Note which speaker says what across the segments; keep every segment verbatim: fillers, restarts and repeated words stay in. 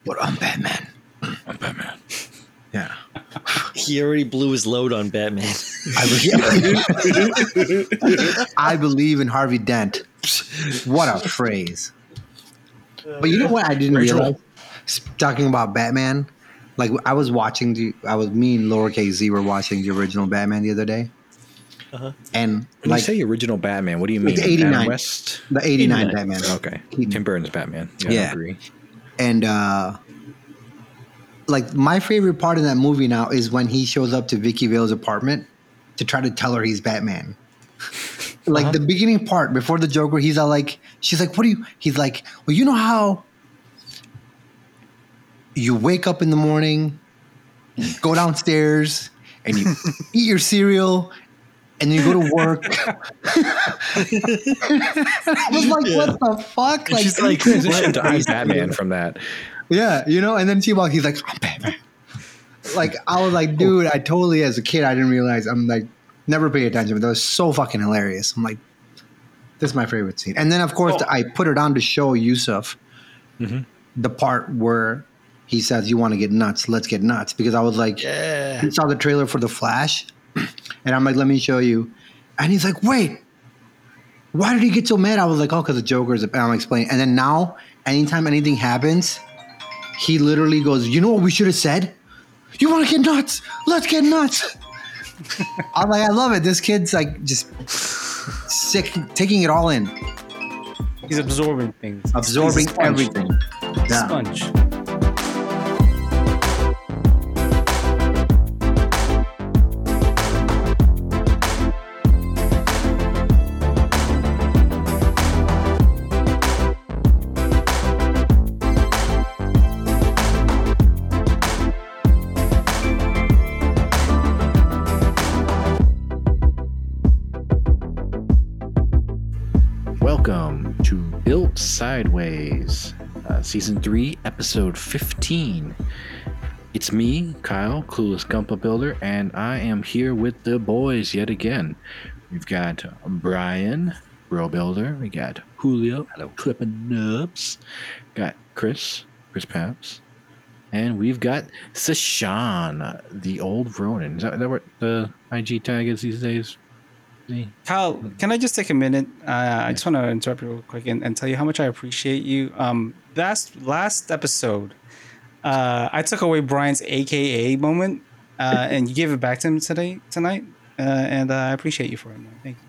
Speaker 1: But I'm Batman.
Speaker 2: I'm Batman.
Speaker 1: Yeah.
Speaker 3: He already blew his load on Batman.
Speaker 1: I believe, I believe in Harvey Dent. What a phrase. But you know what I didn't
Speaker 2: Rachel.
Speaker 1: realize? Talking about Batman, like I was watching the, I was me and lowercase Z were watching the original Batman the other day,
Speaker 3: Uh-huh.
Speaker 1: and
Speaker 2: When
Speaker 1: like
Speaker 2: you say original Batman, what do you mean?
Speaker 1: Like the eighty-nine.
Speaker 2: Adam West?
Speaker 1: the eighty-nine
Speaker 3: eighty-nine.
Speaker 1: Batman.
Speaker 2: Okay. Tim Burton's Batman. Yeah,
Speaker 1: Yeah.
Speaker 2: I agree.
Speaker 1: And uh, like my favorite part of that movie now is when he shows up to Vicky Vale's apartment to try to tell her he's Batman. Like
Speaker 3: Uh-huh.
Speaker 1: the beginning part before the Joker, he's all like, she's like, what do you, he's like, well, you know how you wake up in the morning, go downstairs, and you eat your cereal, and then you go to work. I was like,
Speaker 3: Yeah.
Speaker 1: what the fuck?
Speaker 3: And she's like,
Speaker 2: Transition to I'm Batman from that.
Speaker 1: yeah, you know, and then she walks, he's like, I'm Batman. Like, I was like, dude, I totally, as a kid, I didn't realize, I'm like, never pay attention, but that was so fucking hilarious. I'm like, this is my favorite scene. And then, of course,
Speaker 3: Oh.
Speaker 1: I put it on to show Yusuf
Speaker 2: Mm-hmm.
Speaker 1: the part where he says, you want to get nuts, let's get nuts. Because I was like,
Speaker 3: Yeah.
Speaker 1: he saw the trailer for The Flash, and I'm like, let me show you. And he's like, wait, why did he get so mad? I was like, oh, because the Joker's, and I'm explaining. And then now, anytime anything happens, he literally goes, you know what we should have said? You want to get nuts? Let's get nuts. I'm like, I love it. This kid's like just sick, taking it all in,
Speaker 4: He's absorbing things.
Speaker 1: absorbing
Speaker 4: He's a sponge.
Speaker 1: everything. Yeah.
Speaker 4: Sponge.
Speaker 2: Welcome to Built Sideways, uh, Season three, Episode fifteen. It's me, Kyle, Clueless Gumpa Builder, and I am here with the boys yet again. We've got Brian, Bro Builder. We got Julio, hello, Clippin' Nubs. Got Chris, Chris Paps. And we've got Sashan, the old Ronin. Is that, is that what the I G tag is these days? Z?
Speaker 4: Kyle, can I just take a minute? Uh, I just want to interrupt you real quick and, and tell you how much I appreciate you. Um, last last episode, uh, I took away Brian's A K A moment, uh, and you gave it back to him today tonight, uh, and uh, I appreciate you for it, man. Thank you.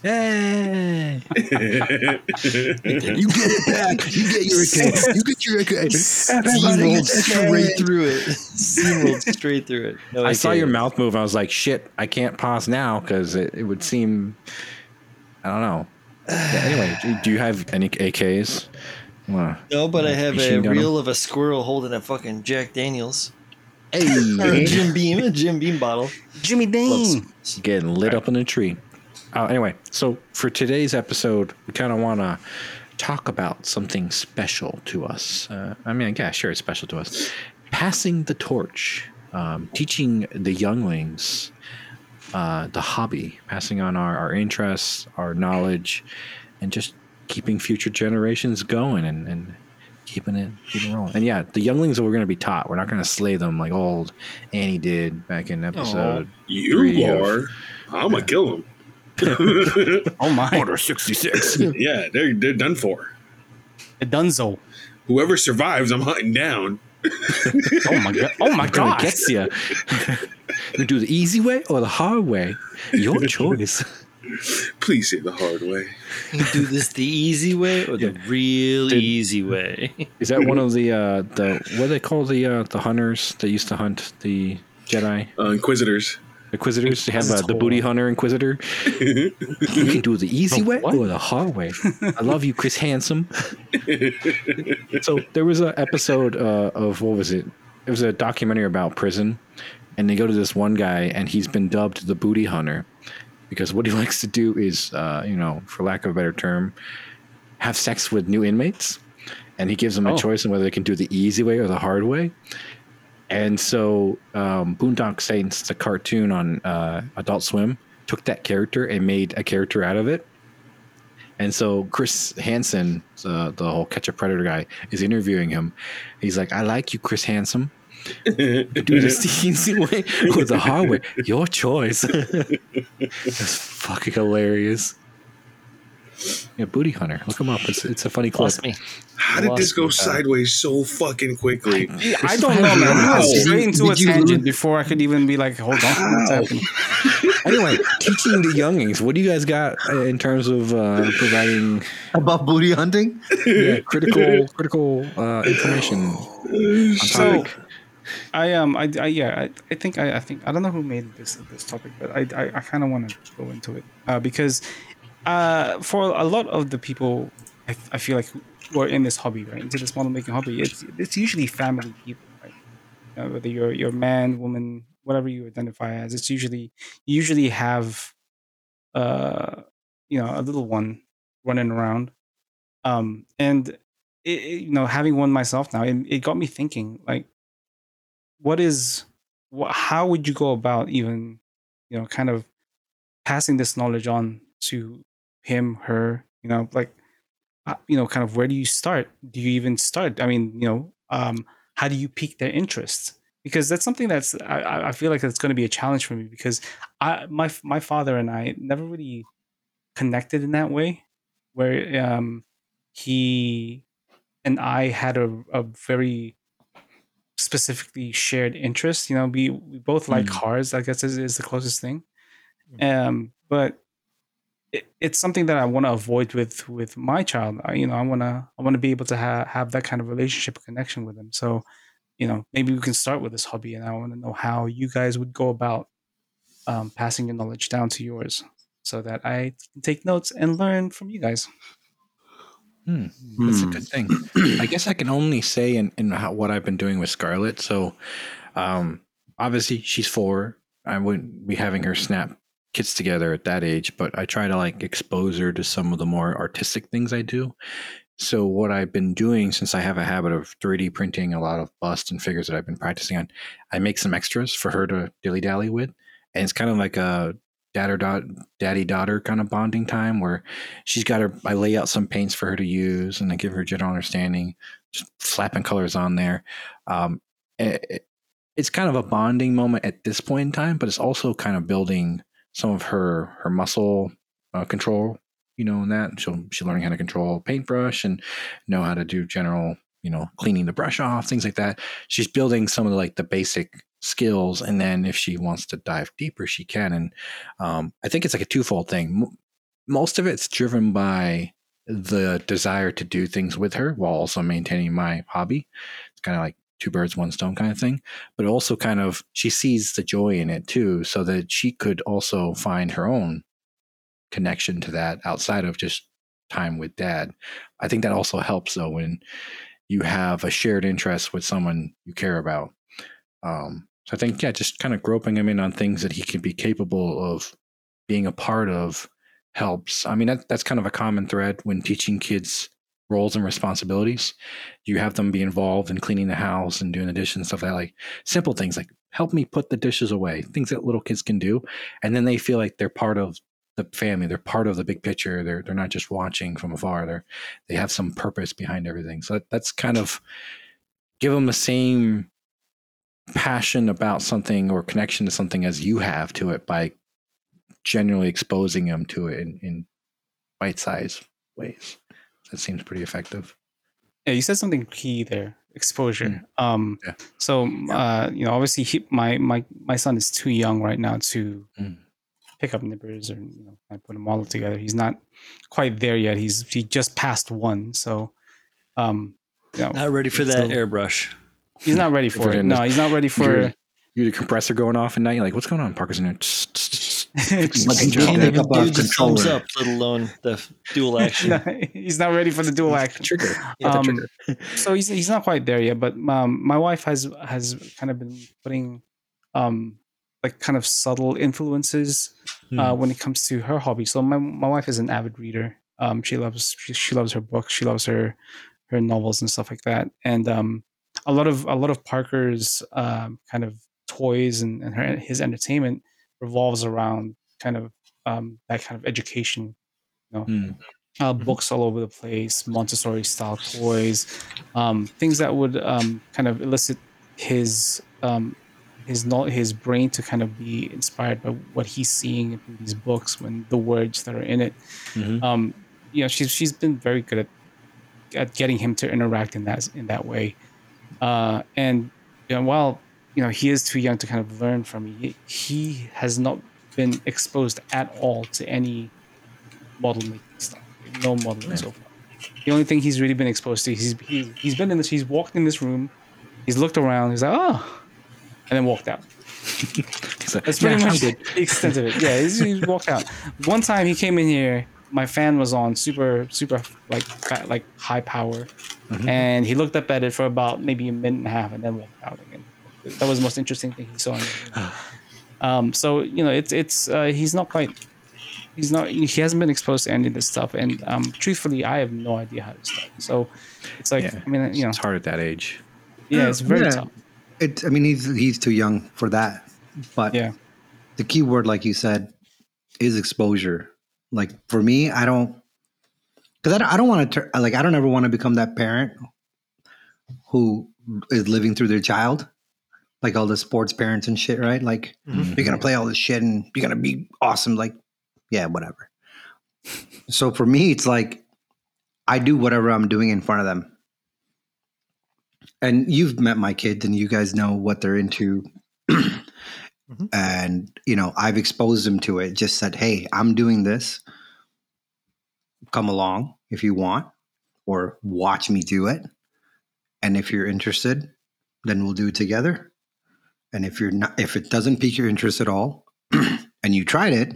Speaker 2: Yay!
Speaker 1: You get it back. You get your account. You get your account.
Speaker 3: Steamrolled straight through it. Steamrolled straight through it. No,
Speaker 2: I saw
Speaker 3: can't.
Speaker 2: your mouth move. I was like, shit, I can't pause now because it, it would seem, I don't know. Yeah, anyway, do, do you have any A Ks? Wanna
Speaker 3: No, but I have a
Speaker 2: machine gun 'em?
Speaker 3: reel of a squirrel holding a fucking Jack Daniels. Or a
Speaker 2: Hey,
Speaker 3: Jim Beam, a Jim Beam bottle.
Speaker 4: Jimmy Dean.
Speaker 2: getting lit up in a tree. Uh, anyway, so for today's episode, we kind of want to talk about something special to us. Uh, I mean, yeah, sure, it's special to us. Passing the torch, um, teaching the younglings uh, the hobby, passing on our, our interests, our knowledge, and just keeping future generations going and, and keeping it keeping it rolling. And yeah, the younglings are going to be taught. We're not going to slay them like old Annie did back in episode.
Speaker 5: You
Speaker 2: Three of-
Speaker 5: are. I'm gonna kill them.
Speaker 4: Oh my,
Speaker 2: Order sixty-six.
Speaker 5: Yeah, they're they're done for.
Speaker 4: a Dunzo.
Speaker 5: Whoever survives, I'm hunting down.
Speaker 4: Oh my god. Oh my
Speaker 2: Gonna
Speaker 4: god.
Speaker 2: get you. You do the easy way or the hard way. Your choice.
Speaker 5: Please say the hard way.
Speaker 3: You do this the easy way or the
Speaker 2: Yeah.
Speaker 3: real
Speaker 2: Did-
Speaker 3: easy way?
Speaker 2: Is that one of the uh, the what do they call the uh, the hunters that used to hunt the Jedi
Speaker 5: Uh, Inquisitors.
Speaker 2: Inquisitors? They have uh, the booty hunter Inquisitor. You can do the easy
Speaker 4: The
Speaker 2: way
Speaker 4: what?
Speaker 2: or the hard way. I love you, Chris Handsome. So there was an episode uh, of what was it? It was a documentary about prison, and they go to this one guy, and he's been dubbed the booty hunter because what he likes to do is, uh, you know, for lack of a better term, have sex with new inmates, and he gives them a
Speaker 4: Oh.
Speaker 2: choice on whether they can do the easy way or the hard way. And so um, Boondock Saints, the cartoon on uh, Adult Swim, took that character and made a character out of it. And so Chris Hansen, uh, the whole Catch a Predator guy, is interviewing him. He's like, "I like you, Chris Hansen. Do this the easy way or the hard way. Your choice." That's fucking hilarious. Yeah, Booty Hunter. Look him up. It's it's a funny clip.
Speaker 3: Lost me.
Speaker 5: How did this
Speaker 3: Lost
Speaker 5: go
Speaker 3: me.
Speaker 5: sideways so fucking quickly?
Speaker 4: I don't know, man. I went
Speaker 5: Wow.
Speaker 4: straight into a
Speaker 1: Did you
Speaker 4: tangent
Speaker 1: lose-
Speaker 4: before I could even be like, hold on, what's happening?
Speaker 2: Anyway, teaching the youngings. What do you guys got uh, in terms of uh, providing
Speaker 1: About booty hunting?
Speaker 2: yeah, critical critical uh, information on
Speaker 4: So,
Speaker 2: topic?
Speaker 4: I um I, I yeah I, I think I, I think I don't know who made this this topic, but I I, I kind of want to go into it uh, because uh for a lot of the people I, I feel like who are in this hobby, right, into this model making hobby, it's it's usually family people, right? Uh, whether you're you're man, woman, whatever you identify as, it's usually you usually have uh you know a little one running around, um and it, it, you know having one myself now, it, it got me thinking like. What is wh- how would you go about even you know kind of passing this knowledge on to him, her, you know like uh, you know kind of where do you start? Do you even start? I mean, you know um how do you pique their interest? Because that's something that's i, I I feel like it's going to be a challenge for me, because I my my father and I never really connected in that way, where um he and I had a, a very specifically shared interest. You know, we we both like
Speaker 2: Mm.
Speaker 4: cars. I guess is, is the closest thing. Um, but it, it's something that I want to avoid with with my child. I, you know, I want to I want to be able to have have that kind of relationship connection with him. So, you know, maybe we can start with this hobby, and I want to know how you guys would go about um, passing your knowledge down to yours, so that I can take notes and learn from you guys.
Speaker 2: Hmm, that's a
Speaker 1: Hmm.
Speaker 2: good thing. I guess I can only say in, in how, what I've been doing with Scarlett. So, um, obviously she's four. I wouldn't be having her snap kids together at that age, but I try to like expose her to some of the more artistic things I do. So what I've been doing, since I have a habit of three D printing a lot of busts and figures that I've been practicing on, I make some extras for her to dilly dally with, and it's kind of like a dad or dot, daddy daughter kind of bonding time where she's got her. I lay out some paints for her to use, and I give her general understanding, just slapping colors on there. Um, it, it's kind of a bonding moment at this point in time, but it's also kind of building some of her her muscle uh, control. You know, and that she'll she's learning how to control a paintbrush and know how to do general, you know, cleaning the brush off, things like that. She's building some of the, like the basic skills, and then if she wants to dive deeper, she can. And um, I think it's like a twofold thing. M- most of it's driven by the desire to do things with her while also maintaining my hobby. It's kind of like two birds, one stone kind of thing. But also kind of she sees the joy in it too, so that she could also find her own connection to that outside of just time with dad. I think that also helps though when you have a shared interest with someone you care about. Um, so I think, yeah, just kind of groping him in on things that he can be capable of being a part of helps. I mean, that, that's kind of a common thread when teaching kids roles and responsibilities. You have them be involved in cleaning the house and doing the dishes and stuff like that, like simple things like help me put the dishes away, things that little kids can do. And then they feel like they're part of the family. They're part of the big picture. They're they're not just watching from afar. They're they have some purpose behind everything. So that, that's kind of give them the same passion about something or connection to something as you have to it by generally exposing them to it in, in bite-sized ways. That seems pretty effective.
Speaker 4: Yeah, you said something key there. Exposure.
Speaker 2: Mm.
Speaker 4: Um,
Speaker 2: Yeah.
Speaker 4: So, uh, you know, obviously, he, my my my son is too young right now to
Speaker 2: Mm.
Speaker 4: pick up nippers or you know, I put a model together. He's not quite there yet. He's he just passed one, so um, you know,
Speaker 3: Not ready for that
Speaker 4: so
Speaker 3: airbrush.
Speaker 4: he's not ready for
Speaker 2: Put it
Speaker 4: it.
Speaker 2: in
Speaker 4: No,
Speaker 2: this-
Speaker 4: he's not ready
Speaker 2: You
Speaker 4: for.
Speaker 2: hear, you hear the compressor going off at night. You're like, what's going on? Parker's in there. Tss, tss, tss.
Speaker 4: It's-
Speaker 1: Like,
Speaker 3: Can't
Speaker 1: Just
Speaker 3: even
Speaker 1: pick up our
Speaker 3: do the thumbs
Speaker 1: controller.
Speaker 3: up, let alone the dual action.
Speaker 4: no, he's not ready for the dual action.
Speaker 2: Trigger.
Speaker 3: Yeah,
Speaker 2: the
Speaker 4: Um,
Speaker 2: trigger.
Speaker 4: so he's he's not quite there yet. But um, my wife has has kind of been putting um like kind of subtle influences uh, when it comes to her hobby. So my my wife is an avid reader. Um, she loves she, she loves her books. She loves her her novels and stuff like that. And um, a lot of a lot of Parker's um, kind of toys and, and her, his entertainment revolves around kind of um, that kind of education. You know,
Speaker 2: Hmm.
Speaker 4: uh, books all over the place, Montessori style toys, um, things that would um, kind of elicit his um, his not his brain to kind of be inspired by what he's seeing in these books when the words that are in it.
Speaker 2: Mhm.
Speaker 4: Um, you know, she's she's been very good at at getting him to interact in that in that way. Uh, and you know, while you know he is too young to kind of learn from me, he, he has not been exposed at all to any model making stuff. No modeling so far. The only thing he's really been exposed to, he's he's, he's been in this. He's walked in this room. He's looked around. He's like, oh, and then walked out.
Speaker 2: He's like,
Speaker 4: That's pretty
Speaker 2: "Yeah, I'm
Speaker 4: much
Speaker 2: good."
Speaker 4: the extent of it. Yeah, he's, he's walked out. One time he came in here, my fan was on super, super like fa- like high power,
Speaker 2: Mhm.
Speaker 4: and he looked up at it for about maybe a minute and a half, and then walked out again. That was the most interesting thing he saw. In the um, so you know, it's it's uh, he's not quite. He's not. He hasn't been exposed to any of this stuff, and um, truthfully, I have no idea how to start. So it's like,
Speaker 2: Yeah.
Speaker 4: I mean, you know,
Speaker 2: It's hard at that age.
Speaker 4: yeah, it's very
Speaker 1: Yeah.
Speaker 4: tough.
Speaker 1: It. I mean, he's he's too young for that. But
Speaker 4: Yeah.
Speaker 1: the key word, like you said, is exposure. Like for me, I don't, because I don't, I don't want to, like, I don't ever want to become that parent who is living through their child, like all the sports parents and shit, right? Like,
Speaker 2: Mhm.
Speaker 1: you're going to play all this shit and you're going to be awesome. Like, yeah, whatever. So for me, it's like, I do whatever I'm doing in front of them. And you've met my kids and you guys know what they're into. And, you know, I've exposed them to it, just said, hey, I'm doing this. Come along if you want, or watch me do it. And if you're interested, then we'll do it together. And if you're not, if it doesn't pique your interest at all and you tried it,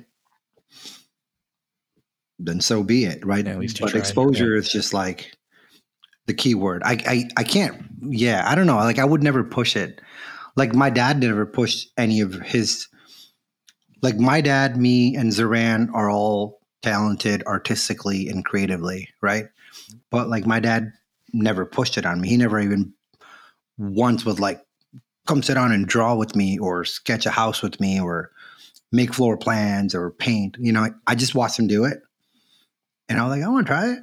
Speaker 1: then so be it. Right.
Speaker 2: Yeah, at least you
Speaker 1: But
Speaker 2: tried,
Speaker 1: exposure is just like the key word. I, I, I can't, yeah, I don't know. Like I would never push it. Like my dad never pushed any of his, like my dad, me and Zoran are all talented artistically and creatively, right? But like my dad never pushed it on me. He never even once was like, come sit down and draw with me or sketch a house with me or make floor plans or paint. You know, I just watched him do it. And I was like, I want to try it.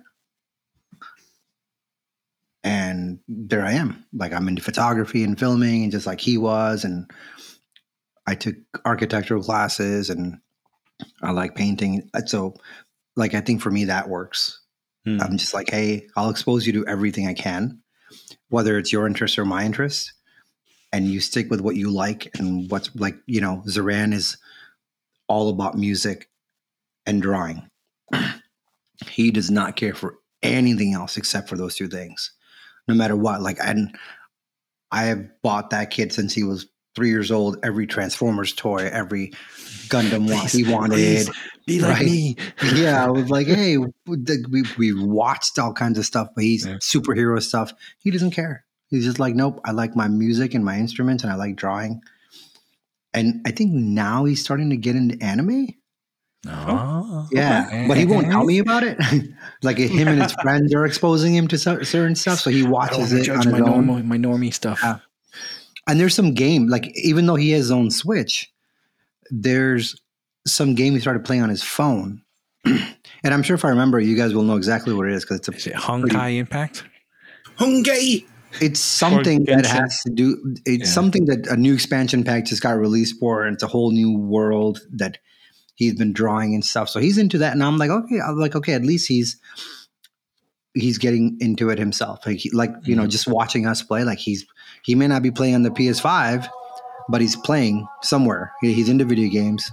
Speaker 1: And there I am. Like I'm into photography and filming and just like he was. And I took architectural classes and I like painting. So like, I think for me that works.
Speaker 2: Hmm.
Speaker 1: I'm just like, hey, I'll expose you to everything I can, whether it's your interest or my interest. And you stick with what you like and what's like, you know, Zoran is all about music and drawing. He does not care for anything else except for those two things, no matter what. Like, and I have bought that kid since he was three years old, every Transformers toy, every Gundam one he wanted.
Speaker 2: Please, be like
Speaker 1: right?
Speaker 2: me.
Speaker 1: Yeah, I was like, hey, we we watched all kinds of stuff, but he's
Speaker 2: Yeah.
Speaker 1: superhero stuff. He doesn't care. He's just like, nope, I like my music and my instruments and I like drawing. And I think now he's starting to get into anime.
Speaker 2: Oh,
Speaker 1: Yeah,
Speaker 2: okay.
Speaker 1: but he won't tell me about it. Like him and his friends are exposing him to cer- certain stuff, so he
Speaker 2: I don't
Speaker 1: watches
Speaker 2: want to
Speaker 1: it
Speaker 2: judge
Speaker 1: on
Speaker 2: my
Speaker 1: his own.
Speaker 2: normal, my normie stuff.
Speaker 1: Yeah. And there's some game, like even though he has his own Switch, there's some game he started playing on his phone. And I'm sure if I remember, you guys will know exactly what it is because it's a
Speaker 2: Is it Honkai Impact?
Speaker 5: Hungay.
Speaker 1: It's something that
Speaker 4: Genshin.
Speaker 1: has to do. It's
Speaker 2: Yeah.
Speaker 1: something that a new expansion pack just got released for, and it's a whole new world that he's been drawing and stuff. So he's into that, and I'm like, okay, I'm like, okay, at least he's he's getting into it himself. Like, he, like you know, just watching us play. Like he's he may not be playing on the P S five, but he's playing somewhere. He, he's into video games.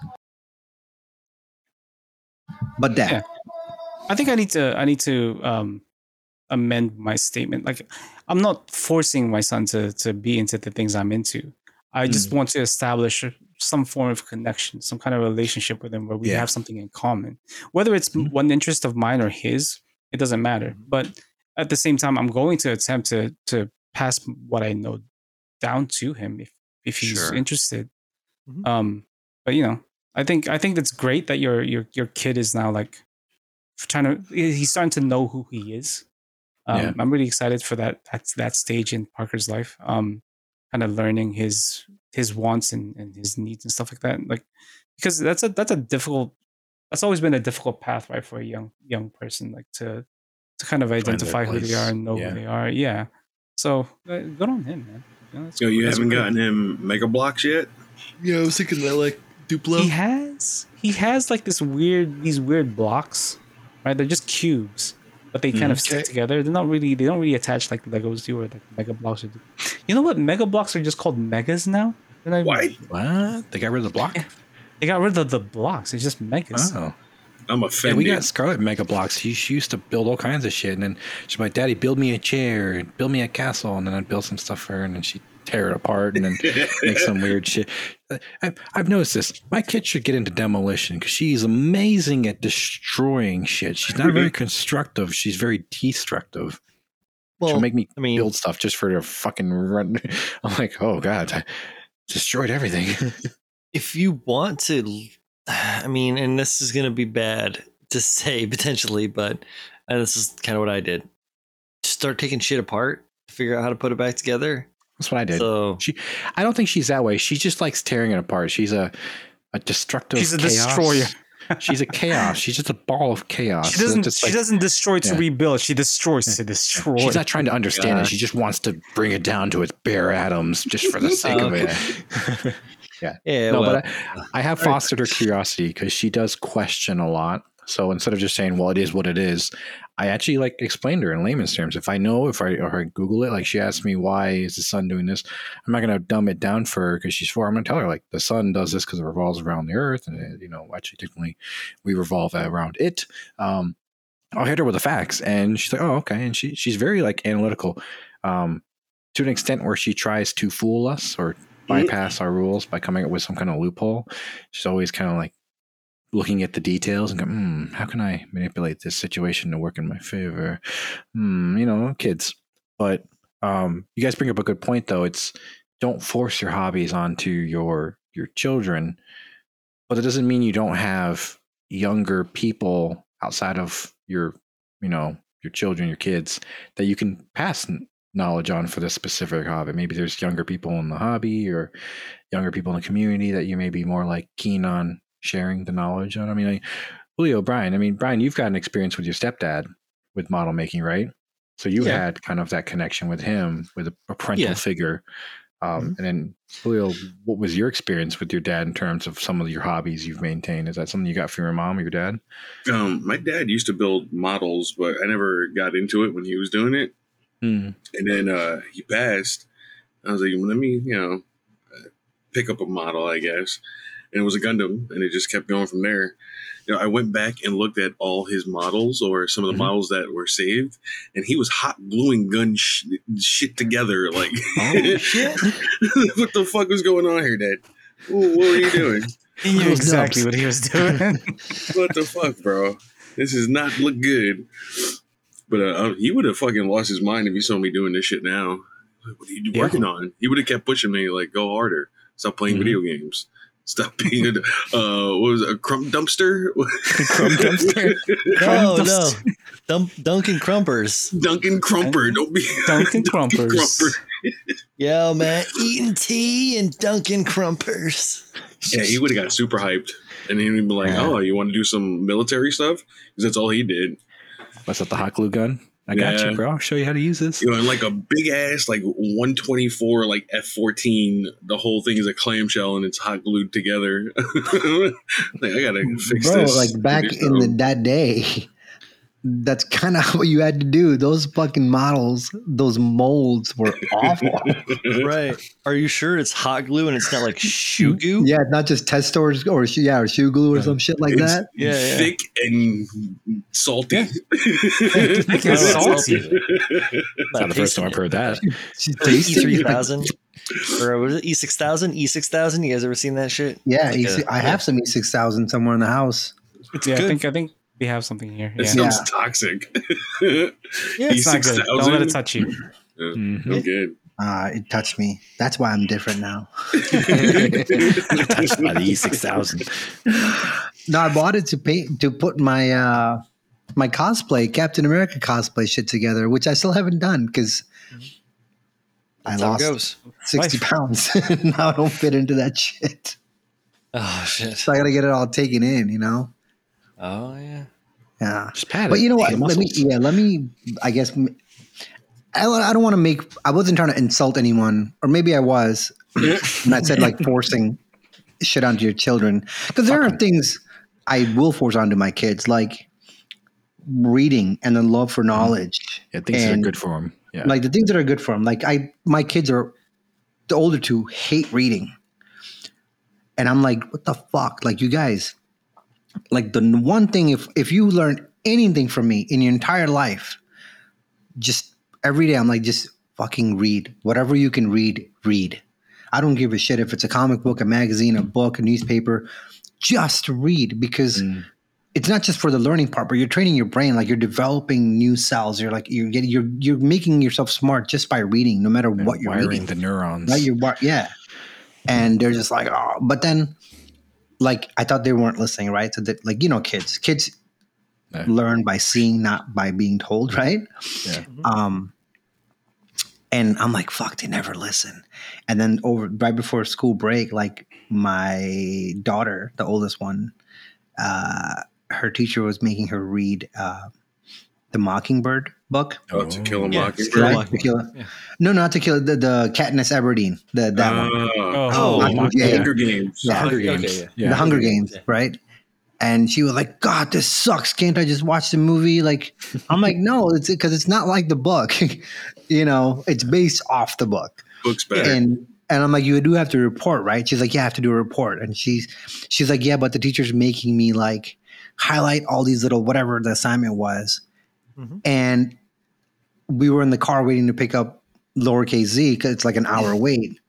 Speaker 1: But that,
Speaker 4: Yeah. I think I need to I need to um, amend my statement. Like I'm not forcing my son to to be into the things I'm into. I just want to establish some form of connection, some kind of relationship with him where we
Speaker 2: Yeah.
Speaker 4: have something in common. Whether it's
Speaker 2: Mhm.
Speaker 4: one interest of mine or his, it doesn't matter. But at the same time, I'm going to attempt to to pass what I know down to him if if he's
Speaker 2: Sure.
Speaker 4: interested.
Speaker 3: Mhm.
Speaker 4: Um, but you know, I think I think that's great that your your your kid is now like trying to he's starting to know who he is. Um,
Speaker 2: Yeah.
Speaker 4: I'm really excited for that that's that stage in Parker's life. Um, kind of learning his his wants and, and his needs and stuff like that. Like because that's a that's a difficult that's always been a difficult path, right, for a young young person, like to to kind of identify who they
Speaker 2: place.
Speaker 4: are and know
Speaker 2: Yeah.
Speaker 4: who they are. Yeah. So uh, good on him, man. You know, that's
Speaker 5: Yo, you
Speaker 4: that's
Speaker 5: haven't
Speaker 4: great.
Speaker 5: gotten him Mega Blocks yet?
Speaker 3: Yeah, I was thinking that like Duplo.
Speaker 4: He has he has like this weird these weird blocks, right? They're just cubes, but they kind of stick
Speaker 3: Okay.
Speaker 4: together. They're not really they don't really attach like Legos do or like Mega Blocks. Do. You know what? Mega Blocks are just called Megas now. They're not even-
Speaker 5: What?
Speaker 2: What? They got rid of the block?
Speaker 4: They got rid of the blocks. It's just Megas.
Speaker 2: Oh.
Speaker 5: I'm
Speaker 2: Yeah,
Speaker 5: offended.
Speaker 2: we got Scarlet Mega Blocks. She, she used to build all kinds of shit. And then she's like, Daddy, build me a chair and build me a castle. And then I'd build some stuff for her. And then she'd tear it apart and then make some weird shit. I, I've noticed this. My kid should get into demolition because she's amazing at destroying shit. She's not very constructive. She's very destructive.
Speaker 3: Well,
Speaker 2: She'll make me
Speaker 3: I mean,
Speaker 2: build stuff just for her to fucking run. I'm like, oh, God, I destroyed everything.
Speaker 3: if you want to, I mean, and this is going to be bad to say potentially, but and this is kind of what I did. Just start taking shit apart to figure out how to put it back together.
Speaker 2: That's what I did.
Speaker 3: So
Speaker 2: She, I don't think she's that way. She just likes tearing it apart. She's a, a destructive.
Speaker 4: She's a
Speaker 2: chaos.
Speaker 4: destroyer.
Speaker 2: She's a chaos. She's just a ball of chaos.
Speaker 4: She
Speaker 2: So
Speaker 4: doesn't.
Speaker 2: it's
Speaker 4: She
Speaker 2: like-
Speaker 4: doesn't destroy to
Speaker 2: yeah.
Speaker 4: rebuild. She destroys to destroy.
Speaker 2: She's not trying to understand
Speaker 3: Yeah.
Speaker 2: it. She just wants to bring it down to its bare atoms, just for the sake of it.
Speaker 3: yeah,
Speaker 2: No,
Speaker 3: well,
Speaker 2: but I, I have fostered her curiosity because she does question a lot. So instead of just saying, "Well, it is what it is," I actually like explained to her in layman's terms. If I know, if I or I Google it, like she asked me, "Why is the sun doing this?" I'm not going to dumb it down for her because she's four. I'm going to tell her like the sun does this because it revolves around the Earth, and it, you know, actually, technically, we revolve around it. Um, I'll hit her with the facts, and she's like, "Oh, okay." And she she's very like analytical, um, to an extent where she tries to fool us or bypass our rules by coming up with some kind of loophole. She's always kind of like looking at the details and go, hmm, how can I manipulate this situation to work in my favor? Hmm, you know, kids. But um, you guys bring up a good point, though. It's don't force your hobbies onto your your children, but it doesn't mean you don't have younger people outside of your, you know, your children, your kids that you can pass n- knowledge on for this specific hobby. Maybe there's younger people in the hobby or younger people in the community that you may be more like keen on sharing the knowledge on. I mean, like, Julio, Brian, I mean, Brian, you've got an experience with your stepdad with model making, right? So you
Speaker 3: Yeah.
Speaker 2: had kind of that connection with him, with a, a parental
Speaker 3: Yeah.
Speaker 2: figure. Um, And then, Julio, what was your experience with your dad in terms of some of your hobbies you've maintained? Is that something you got from your mom or your dad?
Speaker 5: Um, my dad used to build models, but I never got into it when he was doing it.
Speaker 2: Hmm.
Speaker 5: And then uh, he passed. I was like, well, let me, you know, uh, pick up a model, I guess. And it was a Gundam, and it just kept going from there. You know, I went back and looked at all his models or some of the
Speaker 2: Mhm.
Speaker 5: models that were saved, and he was hot gluing gun sh- shit together. Like,
Speaker 3: Oh, shit.
Speaker 5: what the fuck was going on here, Dad? What were you doing?
Speaker 4: He knew
Speaker 2: Those
Speaker 4: exactly
Speaker 2: nubs.
Speaker 4: what he was doing.
Speaker 5: What the fuck, bro? This does not look good. But uh, he would have fucking lost his mind if he saw me doing this shit now. Like, what are you
Speaker 2: Yeah.
Speaker 5: working on? He would have kept pushing me, like, go harder. Stop playing
Speaker 2: Mhm.
Speaker 5: video games. Stop being a, uh, what was it, a crump dumpster?
Speaker 2: Crumb dumpster?
Speaker 3: no, no, Dunk, Duncan Crumpers.
Speaker 5: Duncan Crumper. Don't be
Speaker 4: Duncan Crumpers.
Speaker 3: Yo, man, eating tea and Duncan Crumpers.
Speaker 5: Yeah, he would have got super hyped. And then he'd be like,
Speaker 3: Yeah.
Speaker 5: oh, you want to do some military stuff? Because that's all he did.
Speaker 2: What's that, the hot glue gun? I got
Speaker 5: Yeah.
Speaker 2: you, bro. I'll show you how to use this.
Speaker 5: You know, and like a big ass, like one twenty-four, like F fourteen. The whole thing is a clamshell and it's hot glued together. Like, I gotta fix
Speaker 1: Bro,
Speaker 5: this.
Speaker 1: like back
Speaker 5: Fix
Speaker 1: in the,
Speaker 5: this.
Speaker 1: that day, that's kind of what you had to do. Those fucking models, those molds were awful.
Speaker 3: Right. Are you sure it's hot glue and it's not like shoe goo?
Speaker 1: Yeah, not just test stores or shoe, yeah, or shoe glue or some shit like
Speaker 5: It's
Speaker 1: that.
Speaker 3: Yeah, yeah.
Speaker 5: thick and salty.
Speaker 4: Thick and salty.
Speaker 2: Not the first time I've heard that.
Speaker 1: She's
Speaker 3: Or E
Speaker 1: tasty.
Speaker 3: three thousand. Or was it E six thousand? E six thousand? You guys ever seen that shit?
Speaker 1: Yeah,
Speaker 3: Like
Speaker 1: E
Speaker 3: a-
Speaker 1: six I have some E six thousand somewhere in the house.
Speaker 3: It's
Speaker 4: Yeah, I
Speaker 3: good.
Speaker 4: think I think we have something here.
Speaker 5: It
Speaker 4: Yeah.
Speaker 5: sounds
Speaker 1: Yeah.
Speaker 5: toxic.
Speaker 3: Yeah,
Speaker 4: It's not good. Don't let it touch you.
Speaker 2: Mhm.
Speaker 5: I'm good.
Speaker 1: Uh, it touched me. That's why I'm different now.
Speaker 2: Touched by the E six thousand.
Speaker 1: No, I bought it to paint to put my uh, my cosplay, Captain America cosplay shit together, which I still haven't done because I
Speaker 3: That's how it
Speaker 1: lost
Speaker 3: goes.
Speaker 1: sixty
Speaker 4: Life.
Speaker 1: pounds. Now I don't fit into that shit.
Speaker 3: Oh, shit.
Speaker 1: So I got to get it all taken in, you know.
Speaker 3: Oh yeah.
Speaker 1: Yeah.
Speaker 2: Just pat it.
Speaker 1: But you know what?
Speaker 2: The
Speaker 1: Let me,
Speaker 2: muscles.
Speaker 1: yeah, let me, I guess, m- I, I don't want to make, I wasn't trying to insult anyone, or maybe I was, when I said like forcing shit onto your children. Because there
Speaker 2: Fuck
Speaker 1: are
Speaker 2: 'em.
Speaker 1: things I will force onto my kids, like reading and the love for knowledge.
Speaker 2: Yeah, things that are
Speaker 1: and
Speaker 2: good for them. Yeah.
Speaker 1: like the things that are good for them. Like I, my kids are, the older two hate reading. And I'm like, what the fuck? Like you guys, like the one thing, if, if you learn anything from me in your entire life, just every day, I'm like, just fucking read whatever you can read, read. I don't give a shit if it's a comic book, a magazine, a book, a newspaper, just read because
Speaker 2: Mm.
Speaker 1: it's not just for the learning part, but you're training your brain. Like you're developing new cells. You're like, you're getting, you're, you're making yourself smart just by reading, no matter
Speaker 2: And
Speaker 1: what you're
Speaker 2: wiring
Speaker 1: reading.
Speaker 2: the neurons.
Speaker 1: Right? You're, wi- yeah. And they're just like, oh, but then like, I thought they weren't listening. Right. So that like, you know, kids, kids
Speaker 2: Yeah.
Speaker 1: learn by seeing, not by being told. Right.
Speaker 2: Yeah.
Speaker 1: Um, and I'm like, fuck, they never listen. And then over right before school break, like my daughter, the oldest one, uh, her teacher was making her read uh, the Mockingbird book.
Speaker 5: Oh, To Kill a
Speaker 3: Yeah,
Speaker 5: Mockingbird.
Speaker 3: Kill a
Speaker 1: Right?
Speaker 3: Mockingbird.
Speaker 1: To Kill-
Speaker 3: Yeah.
Speaker 1: No, not to kill the, the Katniss Everdeen, the that one.
Speaker 5: Oh,
Speaker 3: Oh,
Speaker 1: Not-
Speaker 2: Mock-
Speaker 1: yeah,
Speaker 2: yeah.
Speaker 5: Hunger Games.
Speaker 1: Yeah.
Speaker 2: Hunger
Speaker 3: Okay,
Speaker 2: Games.
Speaker 3: okay, yeah.
Speaker 2: Yeah.
Speaker 1: the Hunger Games,
Speaker 3: yeah.
Speaker 1: right? And she was like, God, this sucks. Can't I just watch the movie? Like, I'm like, no, it's because it's not like the book. You know, it's based off the book.
Speaker 5: Book's better.
Speaker 1: And and I'm like, you do have to report, right? She's like, yeah, I have to do a report. And she's she's like, yeah, but the teacher's making me like highlight all these little whatever the assignment was.
Speaker 3: Mhm.
Speaker 1: And we were in the car waiting to pick up lowercase z because it's like an hour wait.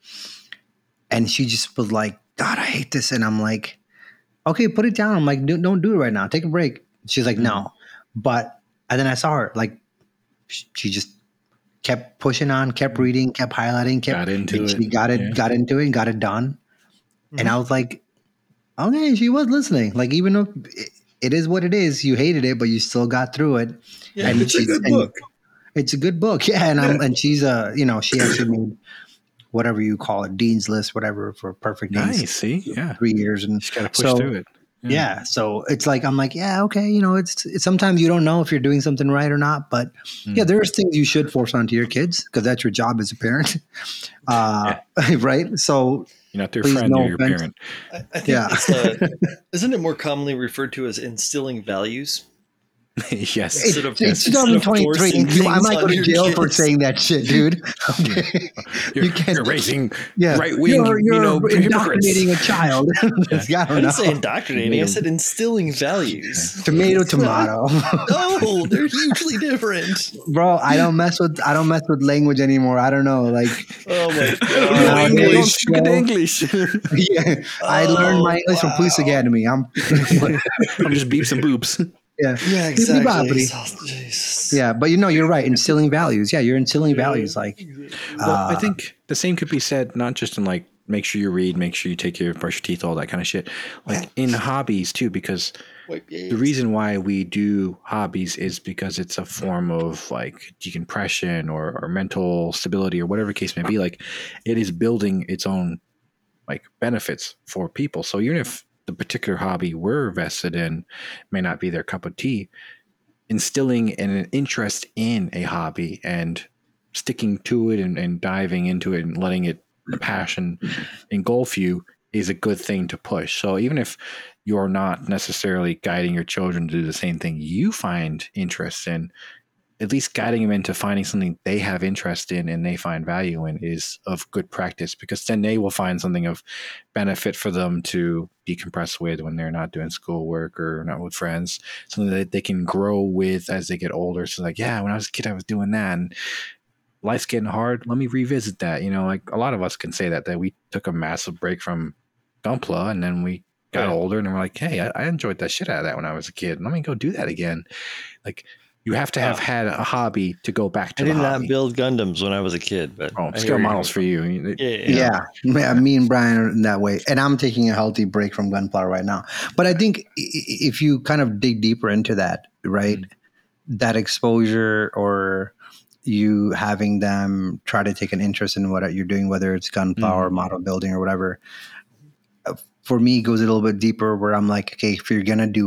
Speaker 1: And she just was like, God, I hate this. And I'm like, okay, put it down. I'm like, don't, don't do it right now. Take a break. She's like, no. But and then I saw her like sh- she just kept pushing on, kept reading, kept highlighting, kept
Speaker 2: Got into
Speaker 1: and
Speaker 2: it.
Speaker 1: She got it,
Speaker 2: Yeah.
Speaker 1: got into it, and got it done. And I was like, okay, she was listening. Like even though it, it is what it is, you hated it, but you still got through it.
Speaker 3: Yeah,
Speaker 1: and
Speaker 5: It's a
Speaker 1: she's-
Speaker 5: good
Speaker 1: and
Speaker 5: book.
Speaker 1: It's a good book, yeah. And I'm and she's uh, you know, she actually made whatever you call it, Dean's List, whatever for Perfect Days.
Speaker 2: Nice. See? Yeah.
Speaker 1: Three years and
Speaker 2: Just got to push
Speaker 1: so-
Speaker 2: through it.
Speaker 1: yeah. So it's like I'm like, yeah, okay, you know, it's, it's sometimes you don't know if you're doing something right or not, but
Speaker 2: Mm.
Speaker 1: yeah, there's things you should force onto your kids because that's your job as a parent, uh, right? So
Speaker 2: You're not their
Speaker 1: Please,
Speaker 2: friend,
Speaker 1: no
Speaker 2: you're your
Speaker 1: offense.
Speaker 2: parent.
Speaker 3: I, I think
Speaker 1: Yeah.
Speaker 3: it's, uh, isn't it more commonly referred to as instilling values?
Speaker 2: Yes.
Speaker 1: it's,
Speaker 3: Instead of-
Speaker 1: it's
Speaker 3: instead of
Speaker 1: twenty twenty-three.
Speaker 3: forcing
Speaker 1: You, I
Speaker 3: things
Speaker 1: might go
Speaker 3: on
Speaker 1: to
Speaker 3: your
Speaker 1: jail for
Speaker 3: kids.
Speaker 1: saying that shit, dude. Okay.
Speaker 2: You're,
Speaker 1: you can't-
Speaker 2: you're raising
Speaker 1: Yeah,
Speaker 2: right wing,
Speaker 1: You're, you're
Speaker 2: you know,
Speaker 1: indoctrinating
Speaker 2: hypocrites.
Speaker 1: a child. I
Speaker 3: I
Speaker 1: don't
Speaker 3: didn't
Speaker 1: know.
Speaker 3: say indoctrinating. I said instilling values.
Speaker 1: Tomato, tomato,
Speaker 3: No, they're hugely different.
Speaker 1: bro. I don't mess with. I don't mess with language anymore. I don't know. Like,
Speaker 3: Oh my
Speaker 1: No,
Speaker 3: god!
Speaker 1: they
Speaker 2: English.
Speaker 1: don't
Speaker 2: Speak in
Speaker 1: know.
Speaker 2: English.
Speaker 1: yeah, I learned my
Speaker 3: Oh,
Speaker 1: English from Police
Speaker 3: wow.
Speaker 1: Academy. I'm,
Speaker 2: I'm just beeps and boops.
Speaker 1: yeah,
Speaker 3: Yeah,
Speaker 1: Bibbidi bobbidi.
Speaker 3: exactly. Oh, Jesus.
Speaker 1: Yeah, but you know, you're right. Instilling values. Yeah, you're instilling values. Like,
Speaker 2: Well, I
Speaker 1: uh,
Speaker 2: think the same could be said not just in like make sure you read, make sure you take care, brush your teeth, all that kind of shit. Like in hobbies too, because the reason why we do hobbies is because it's a form of like decompression or, or mental stability or whatever the case may be. Like it is building its own like benefits for people. So even if the particular hobby we're vested in may not be their cup of tea, instilling an interest in a hobby and sticking to it and, and diving into it and letting it the passion engulf you is a good thing to push. So even if you're not necessarily guiding your children to do the same thing you find interest in, at least guiding them into finding something they have interest in and they find value in is of good practice, because then they will find something of benefit for them to decompress with when they're not doing schoolwork or not with friends, something that they can grow with as they get older. So like, yeah, when I was a kid, I was doing that and life's getting hard. Let me revisit that. You know, like a lot of us can say that, that we took a massive break from Gunpla and then we got
Speaker 3: Yeah.
Speaker 2: older and we're like, hey, I, I enjoyed that shit out of that when I was a kid. Let me go do that again. Like, you have to have
Speaker 3: Uh,
Speaker 2: had a hobby to go back to
Speaker 3: I
Speaker 2: the
Speaker 3: did not
Speaker 2: hobby.
Speaker 3: build Gundams when I was a kid, but
Speaker 2: Oh,
Speaker 3: I
Speaker 2: scale
Speaker 3: hear you.
Speaker 2: models for you. You-
Speaker 3: Yeah, yeah, yeah.
Speaker 1: yeah, yeah, me and Brian are in that way, and I'm taking a healthy break from Gunpla right now. But I think i- i- if you kind of dig deeper into that, right, that exposure or you having them try to take an interest in what you're doing, whether it's Gunpla or model building or whatever, uh, for me, it goes a little bit deeper where I'm like, okay, if you're gonna do it,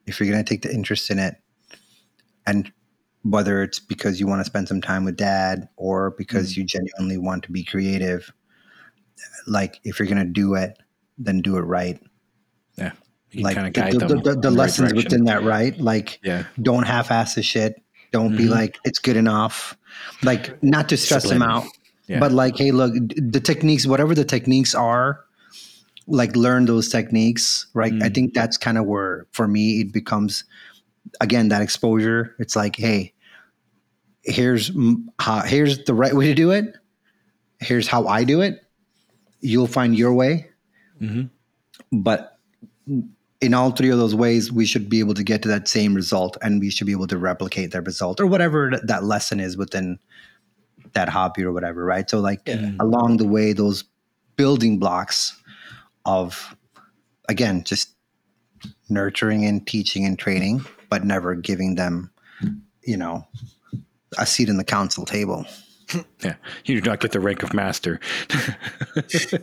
Speaker 1: if you're going to take the interest in it, and whether it's because you want to spend some time with dad or because mm-hmm. you genuinely want to be creative, like if you're going to do it, then do it right.
Speaker 2: Yeah. You
Speaker 1: like
Speaker 2: kind of guide
Speaker 1: the,
Speaker 2: them
Speaker 1: the, the, the
Speaker 2: in the
Speaker 1: lessons
Speaker 2: right
Speaker 1: within that, right? Like,
Speaker 2: yeah.
Speaker 1: don't half-ass the shit. Don't mm-hmm. be like, it's good enough. Like, not to stress them out, yeah. but like, hey, look, the techniques, whatever the techniques are, like learn those techniques, right? Mm. I think that's kind of where, for me, it becomes, again, that exposure. It's like, hey, here's how, here's the right way to do it. Here's how I do it. You'll find your way.
Speaker 2: Mm-hmm.
Speaker 1: But in all three of those ways, we should be able to get to that same result, and we should be able to replicate that result or whatever that lesson is within that hobby or whatever, right? So like yeah. along the way, those building blocks of, again, just nurturing and teaching and training, but never giving them, you know, a seat in the council table.
Speaker 2: Yeah, you do not get the rank of master.
Speaker 1: So,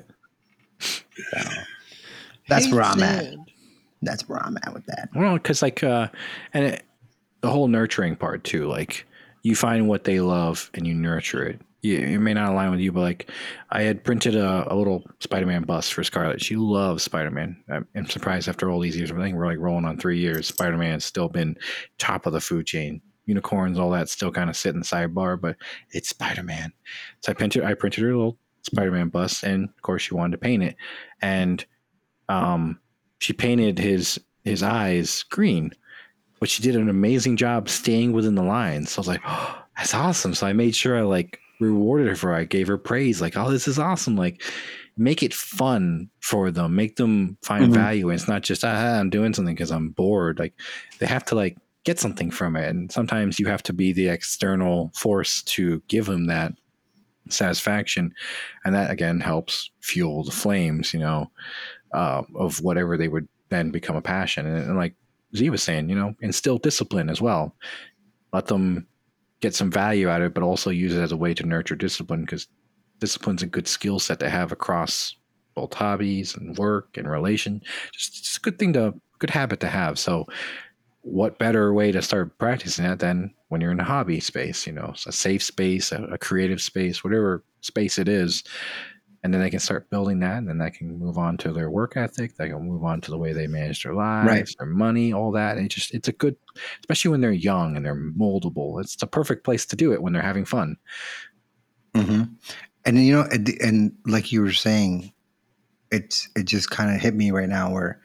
Speaker 1: that's hey, where I'm Sid. at. That's where I'm at with that.
Speaker 2: Well, because like, uh, and it, the whole nurturing part too. Like, you find what they love and you nurture it. You, it may not align with you, but like, I had printed a, a little Spider-Man bust for Scarlett. She loves Spider-Man. I'm, I'm surprised after all these years. I think we're like rolling on three years. Spider-Man has still been top of the food chain. Unicorns, all that still kind of sit in the sidebar, but it's Spider-Man. So I printed, I printed her a little Spider-Man bust, and of course she wanted to paint it, and um, she painted his his eyes green, but she did an amazing job staying within the lines. So I was like, oh, that's awesome. So I made sure I like rewarded her for it. I gave her praise, like, oh, this is awesome. Like, make it fun for them, make them find mm-hmm. value. And it's not just, ah, I'm doing something because I'm bored. Like, they have to like get something from it. And sometimes you have to be the external force to give them that satisfaction. And that again helps fuel the flames, you know, uh, of whatever they would then become a passion. And, and like Z was saying, you know, instill discipline as well. Let them get some value out of it, but also use it as a way to nurture discipline, because discipline's a good skill set to have across both hobbies and work and relation. Just, just a good thing to, good habit to have. So what better way to start practicing that than when you're in a hobby space, you know, a safe space, a, a creative space, whatever space it is. And then they can start building that, and then that can move on to their work ethic. They can move on to the way they manage their lives, right. their money, all that. And it just, it's a good, especially when they're young and they're moldable. It's the perfect place to do it when they're having fun.
Speaker 1: Mm-hmm. And, you know, and like you were saying, it's, it just kind of hit me right now where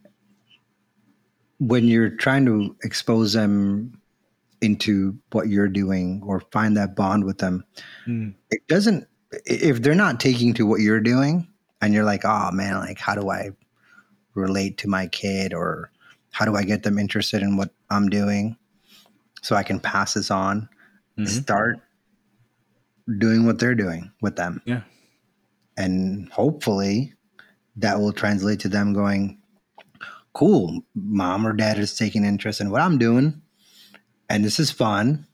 Speaker 1: when you're trying to expose them into what you're doing or find that bond with them, mm. it doesn't, if they're not taking to what you're doing and you're like, oh man, like, how do I relate to my kid, or how do I get them interested in what I'm doing so I can pass this on? Mm-hmm. Start doing what they're doing with them.
Speaker 2: Yeah.
Speaker 1: And hopefully that will translate to them going, cool, mom or dad is taking interest in what I'm doing, and this is fun.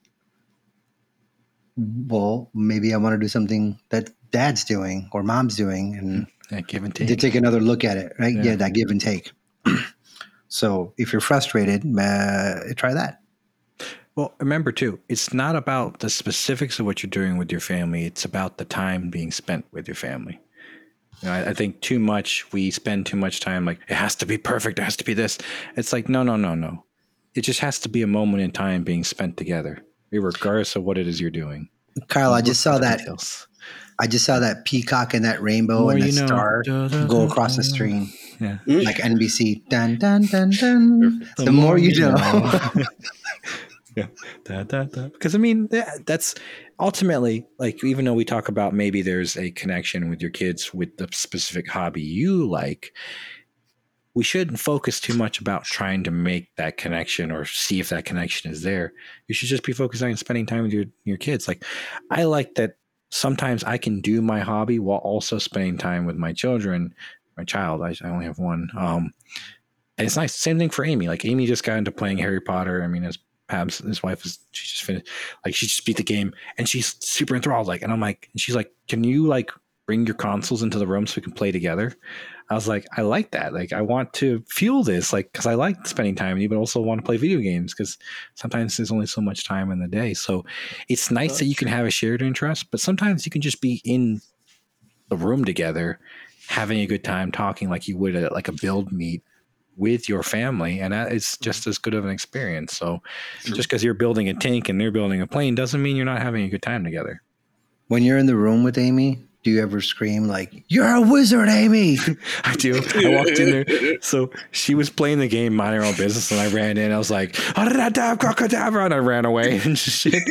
Speaker 1: Well, maybe I want to do something that dad's doing or mom's doing, and
Speaker 2: that give and take.
Speaker 1: To take another look at it, right? Yeah, yeah that give and take. So if you're frustrated, uh, try that.
Speaker 2: Well, remember too, it's not about the specifics of what you're doing with your family. It's about the time being spent with your family. You know, I, I think too much, we spend too much time like, it has to be perfect. It has to be this. It's like, no, no, no, no. It just has to be a moment in time being spent together, regardless of what it is you're doing.
Speaker 1: Kyle, I just saw that. Details. I just saw that peacock and that rainbow well, and that star da, da, go across the screen.
Speaker 2: Yeah.
Speaker 1: Like N B C. Dun, dun, dun, dun. The, the more, more you know. know.
Speaker 2: Yeah. Da, da, da. Because I mean, that, that's ultimately, like, even though we talk about maybe there's a connection with your kids with the specific hobby you like, we shouldn't focus too much about trying to make that connection or see if that connection is there. You should just be focused on spending time with your, your kids. Like, I like that sometimes I can do my hobby while also spending time with my children, my child. I, I only have one. Um, and it's nice. Same thing for Amy. Like, Amy just got into playing Harry Potter. I mean, as Pabs, his wife is, she just finished, like, she just beat the game and she's super enthralled. Like, and I'm like, and she's like, can you like bring your consoles into the room so we can play together. I was like, I like that. Like, I want to fuel this, like, because I like spending time with you, but also want to play video games because sometimes there's only so much time in the day. So it's nice that you can have a shared interest, but sometimes you can just be in the room together, having a good time, talking like you would at like a build meet with your family, and that is just as good of an experience. So True. Just because you're building a tank and they're building a plane doesn't mean you're not having a good time together.
Speaker 1: When you're in the room with Amy, do you ever scream like, "You're a wizard, Amy"?
Speaker 2: I do. I walked in there. So she was playing the game, minding her own business, and I ran in. I was like, "Crocodile," and I ran away and shit.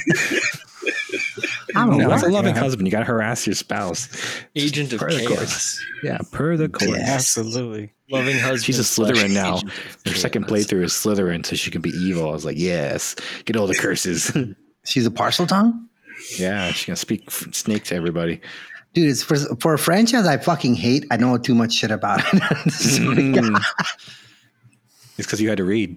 Speaker 2: I don't know. It's a loving husband. You got to harass your spouse.
Speaker 3: Agent of chaos.
Speaker 2: Yeah, per the course.
Speaker 4: Yeah, absolutely.
Speaker 3: Loving husband.
Speaker 2: She's a Slytherin now. Her second playthrough is Slytherin, so she can be evil. I was like, yes, get all the curses.
Speaker 1: She's a parcel tongue?
Speaker 2: Yeah, she's going to speak snake to everybody.
Speaker 1: Dude, it's for, for a franchise I fucking hate. I know too much shit about it.
Speaker 2: mm. It's because you had to read.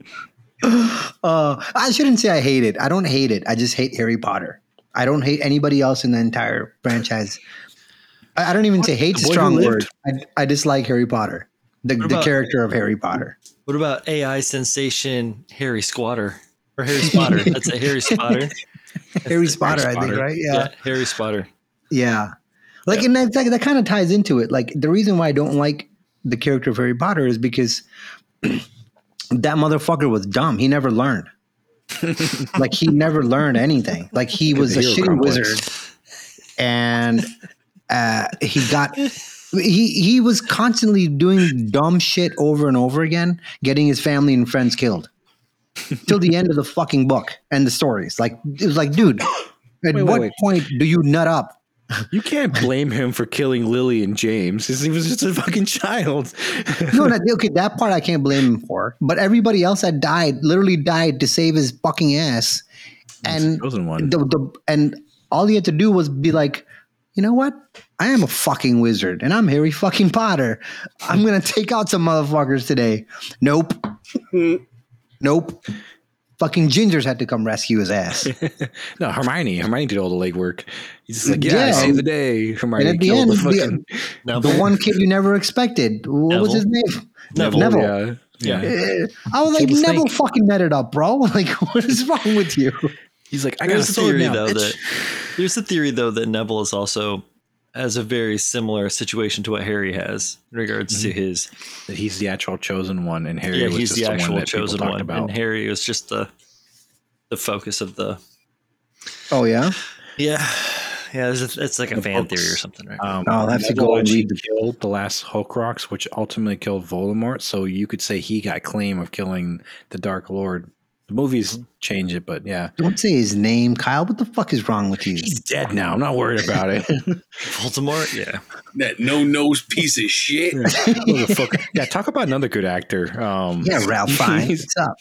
Speaker 1: Uh, I shouldn't say I hate it. I don't hate it. I just hate Harry Potter. I don't hate anybody else in the entire franchise. I, I don't even say hate's a strong word. I, I dislike Harry Potter, the,
Speaker 3: about,
Speaker 1: the character of Harry Potter.
Speaker 3: What about A I sensation Harry Squatter? Or Harry Spotter? That's a Harry Spotter.
Speaker 1: Harry Spotter, Harry I think, right? Yeah. yeah,
Speaker 3: Harry Spotter.
Speaker 1: Yeah. Like, yeah. and that, that, that kind of ties into it. Like, the reason why I don't like the character of Harry Potter is because that motherfucker was dumb. He never learned. Like, he never learned anything. Like, he was a shitty complex. wizard. And uh, he got... He he was constantly doing dumb shit over and over again, getting his family and friends killed. Till the end of the fucking book and the stories. Like, it was like, dude, at wait, what wait, wait. point do you nut up?
Speaker 2: You can't blame him for killing Lily and James. He was just a fucking child.
Speaker 1: No, not, okay, that part I can't blame him for. But everybody else that died literally died to save his fucking ass. And
Speaker 2: one.
Speaker 1: The, the, and all he had to do was be like, you know what? I am a fucking wizard, and I'm Harry fucking Potter. I'm gonna take out some motherfuckers today. Nope. Nope. Fucking Gingers had to come rescue his ass.
Speaker 2: No, Hermione. Hermione did all the legwork. He's just like, yeah, yeah. I saved the day. Hermione
Speaker 1: and at the end, the, fucking, the, the one kid you never expected. What
Speaker 3: Neville?
Speaker 1: was his name?
Speaker 3: Neville.
Speaker 1: Neville.
Speaker 2: Yeah.
Speaker 1: yeah. I was like, Neville snake. fucking netted up, bro. Like, what is wrong with you?
Speaker 2: He's like, I got
Speaker 3: there's
Speaker 2: a theory now,
Speaker 3: though
Speaker 2: bitch.
Speaker 3: that there's a theory though that Neville is also has a very similar situation to what Harry has in regards mm-hmm. to his
Speaker 2: that he's the actual chosen one, and Harry
Speaker 3: yeah,
Speaker 2: was
Speaker 3: he's
Speaker 2: just
Speaker 3: the
Speaker 2: the
Speaker 3: actual
Speaker 2: one that
Speaker 3: chosen one,
Speaker 2: about.
Speaker 3: and Harry was just the the focus of the.
Speaker 1: Oh yeah,
Speaker 3: yeah, yeah. It's, it's like a
Speaker 2: the
Speaker 3: fan
Speaker 2: books.
Speaker 3: theory or something, right?
Speaker 1: Um, I'll have to go and read.
Speaker 2: Killed the last Horcrux, which ultimately killed Voldemort. So you could say he got claim of killing the Dark Lord. The movies change it, but yeah.
Speaker 1: Don't say his name, Kyle. What the fuck is wrong with you?
Speaker 2: He's dead now. I'm not worried about it.
Speaker 3: Voldemort, yeah.
Speaker 5: That no-nose piece of shit.
Speaker 2: Yeah. yeah, talk about another good actor. Um,
Speaker 1: yeah, Ralph Fiennes. What's up?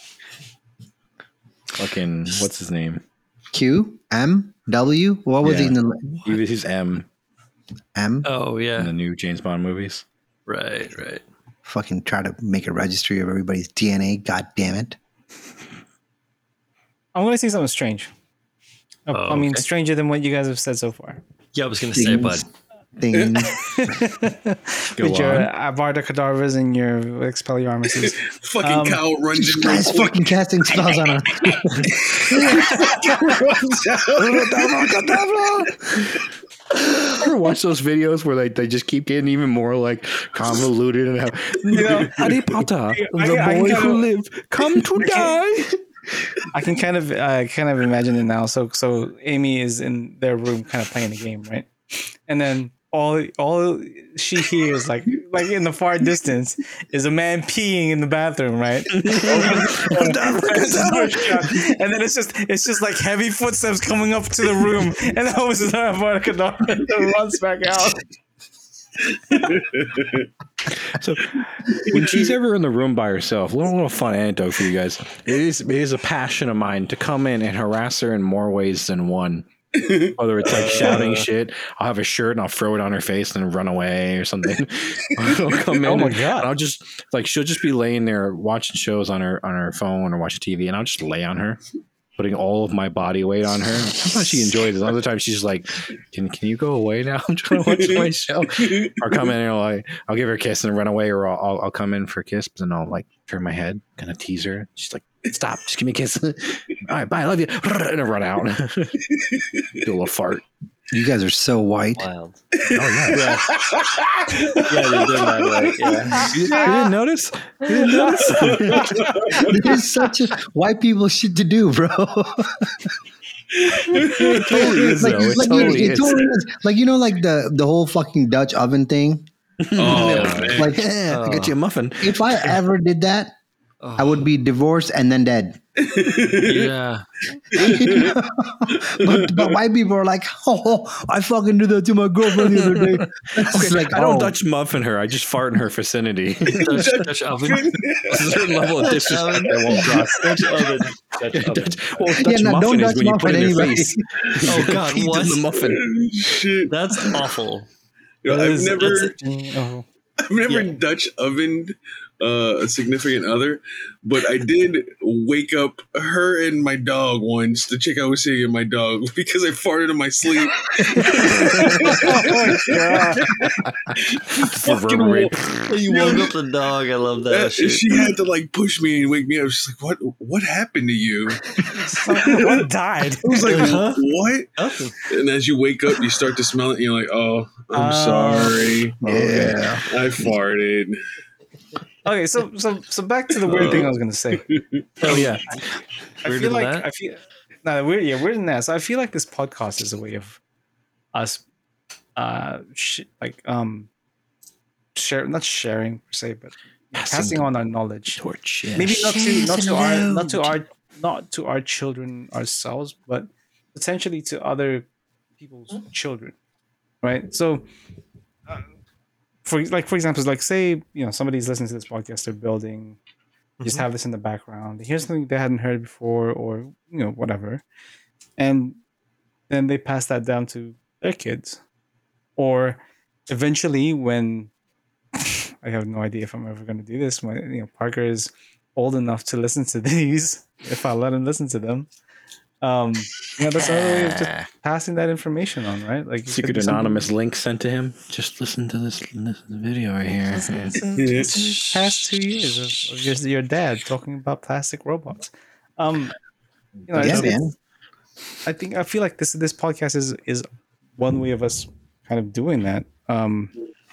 Speaker 2: Fucking, what's his name?
Speaker 1: Q? M? W? What was
Speaker 2: yeah.
Speaker 1: he in the...
Speaker 2: He was his M.
Speaker 1: M?
Speaker 3: Oh, yeah.
Speaker 2: In the new James Bond movies.
Speaker 3: Right, right.
Speaker 1: Fucking try to make a registry of everybody's D N A. God damn it.
Speaker 4: I'm going to say something strange. Oh, I mean, okay. stranger than what you guys have said so far.
Speaker 3: Yeah, I was going to say, bud.
Speaker 1: Things.
Speaker 4: With your Avada Kedavras and your Expelliarmuses.
Speaker 5: Fucking
Speaker 4: um,
Speaker 5: Kyle runs in
Speaker 1: Guys fucking casting spells on him.
Speaker 2: Ever watch those videos where like they just keep getting even more like convoluted and how you know, Harry Potter, the I, boy I who lived, come to die.
Speaker 4: I can kind of uh, kind of imagine it now. So so Amy is in their room, kind of playing the game, right? And then all all she hears, like like in the far distance, is a man peeing in the bathroom, right? And then it's just it's just like heavy footsteps coming up to the room, and that was Avada Kedavra and runs back out.
Speaker 2: So when she's ever in the room by herself, a little, little fun anecdote for you guys. It is it is a passion of mine to come in and harass her in more ways than one. Whether it's like shouting shit, I'll have a shirt and I'll throw it on her face and then run away or something. I'll come in
Speaker 4: oh my
Speaker 2: and,
Speaker 4: god!
Speaker 2: and I'll just like she'll just be laying there watching shows on her on her phone or watching T V, and I'll just lay on her putting all of my body weight on her. Sometimes she enjoys it. Other times she's just like, "Can can you go away now? I'm trying to watch my show." Or come in and like I'll give her a kiss and run away, or I'll I'll, I'll come in for a kiss and I'll like turn my head, kind of tease her. She's like, "Stop! Just give me a kiss." All right, bye. I love you. And I run out. Do a little fart.
Speaker 1: You guys are so white.
Speaker 3: Wild.
Speaker 2: Oh yeah,
Speaker 3: Yeah, yeah, you're doing that right. Yeah.
Speaker 2: you, you didn't notice? You didn't notice?
Speaker 1: This is such a white people shit to do, bro.
Speaker 2: It totally is,
Speaker 1: like,
Speaker 2: though. It
Speaker 1: like,
Speaker 2: totally
Speaker 1: it
Speaker 2: is.
Speaker 1: totally is. Like, you know, like the the whole fucking Dutch oven thing.
Speaker 5: Oh, man.
Speaker 1: Like,
Speaker 2: Yeah, I got you a muffin.
Speaker 1: if I ever did that, I would be divorced and then dead.
Speaker 3: Yeah.
Speaker 1: but, but white people are like, oh, I fucking did that to my girlfriend the other day. It's
Speaker 2: Okay,
Speaker 1: like,
Speaker 2: I don't
Speaker 1: oh,
Speaker 2: Dutch muffin her. I just fart in her vicinity.
Speaker 3: Dutch, Dutch oven.
Speaker 2: There's a certain level of disrespect I won't cross.
Speaker 3: Dutch oven. Dutch oven.
Speaker 2: Dutch, well, Dutch
Speaker 1: Yeah, no,
Speaker 2: muffin
Speaker 1: don't
Speaker 2: is
Speaker 1: Dutch
Speaker 2: when you put
Speaker 1: muffin
Speaker 2: it in your
Speaker 1: anybody.
Speaker 2: face.
Speaker 3: Oh, God,
Speaker 2: Feed them
Speaker 3: what?
Speaker 2: the muffin.
Speaker 5: Shit.
Speaker 3: That's awful.
Speaker 5: You know,
Speaker 3: That
Speaker 5: I've
Speaker 3: is-
Speaker 5: never,
Speaker 3: that's-
Speaker 4: Oh.
Speaker 5: I've never
Speaker 3: Yeah.
Speaker 5: Dutch ovened uh, a significant other, but I did wake up her and my dog once. The chick I was seeing and my dog because I farted in my sleep.
Speaker 2: Reverberate.
Speaker 3: You woke up the dog. I love that
Speaker 5: Uh,
Speaker 3: shit.
Speaker 5: she had to like push me and wake me up. She's like, "What? What happened to you?"
Speaker 4: What died?
Speaker 5: I was like,
Speaker 3: Huh?
Speaker 5: "What?"
Speaker 3: Nothing.
Speaker 5: And as you wake up, you start to smell it, and you're like, "Oh, I'm
Speaker 4: Oh.
Speaker 5: sorry.
Speaker 1: Yeah.
Speaker 5: I farted."
Speaker 4: Okay, so so so back to the weird thing I was gonna say.
Speaker 2: Oh yeah.
Speaker 4: I
Speaker 3: Weird
Speaker 4: feel
Speaker 3: than
Speaker 4: like
Speaker 3: that?
Speaker 4: I feel no weird. Yeah, weird than that. So I feel like this podcast is a way of us, uh, sh- like um, share not sharing per se, but
Speaker 2: Passing
Speaker 4: passing
Speaker 2: the
Speaker 4: on our knowledge.
Speaker 2: Torch. Yeah.
Speaker 4: Maybe not to not to our not to our not to our children ourselves, but potentially to other people's children, right? So, uh, for like for example, like say you know somebody's listening to this podcast, they're building, just
Speaker 3: Mhm.
Speaker 4: have this in the background. They hear something they hadn't heard before, or you know whatever, and then they pass that down to their kids, or eventually when I have no idea if I'm ever going to do this. When you know Parker is old enough to listen to these, if I let him listen to them, um, you know that's another way of just passing that information on, right? Like it could
Speaker 2: Secret
Speaker 4: be something-
Speaker 2: anonymous link sent to him. Just listen to this, this video right here.
Speaker 4: Listen, listen, listen to the past two years of, of your, your dad talking about plastic robots. Um, you know,
Speaker 1: Yeah,
Speaker 4: it's-
Speaker 1: man.
Speaker 4: I think I feel like this this podcast is is one way of us kind of doing that. Um,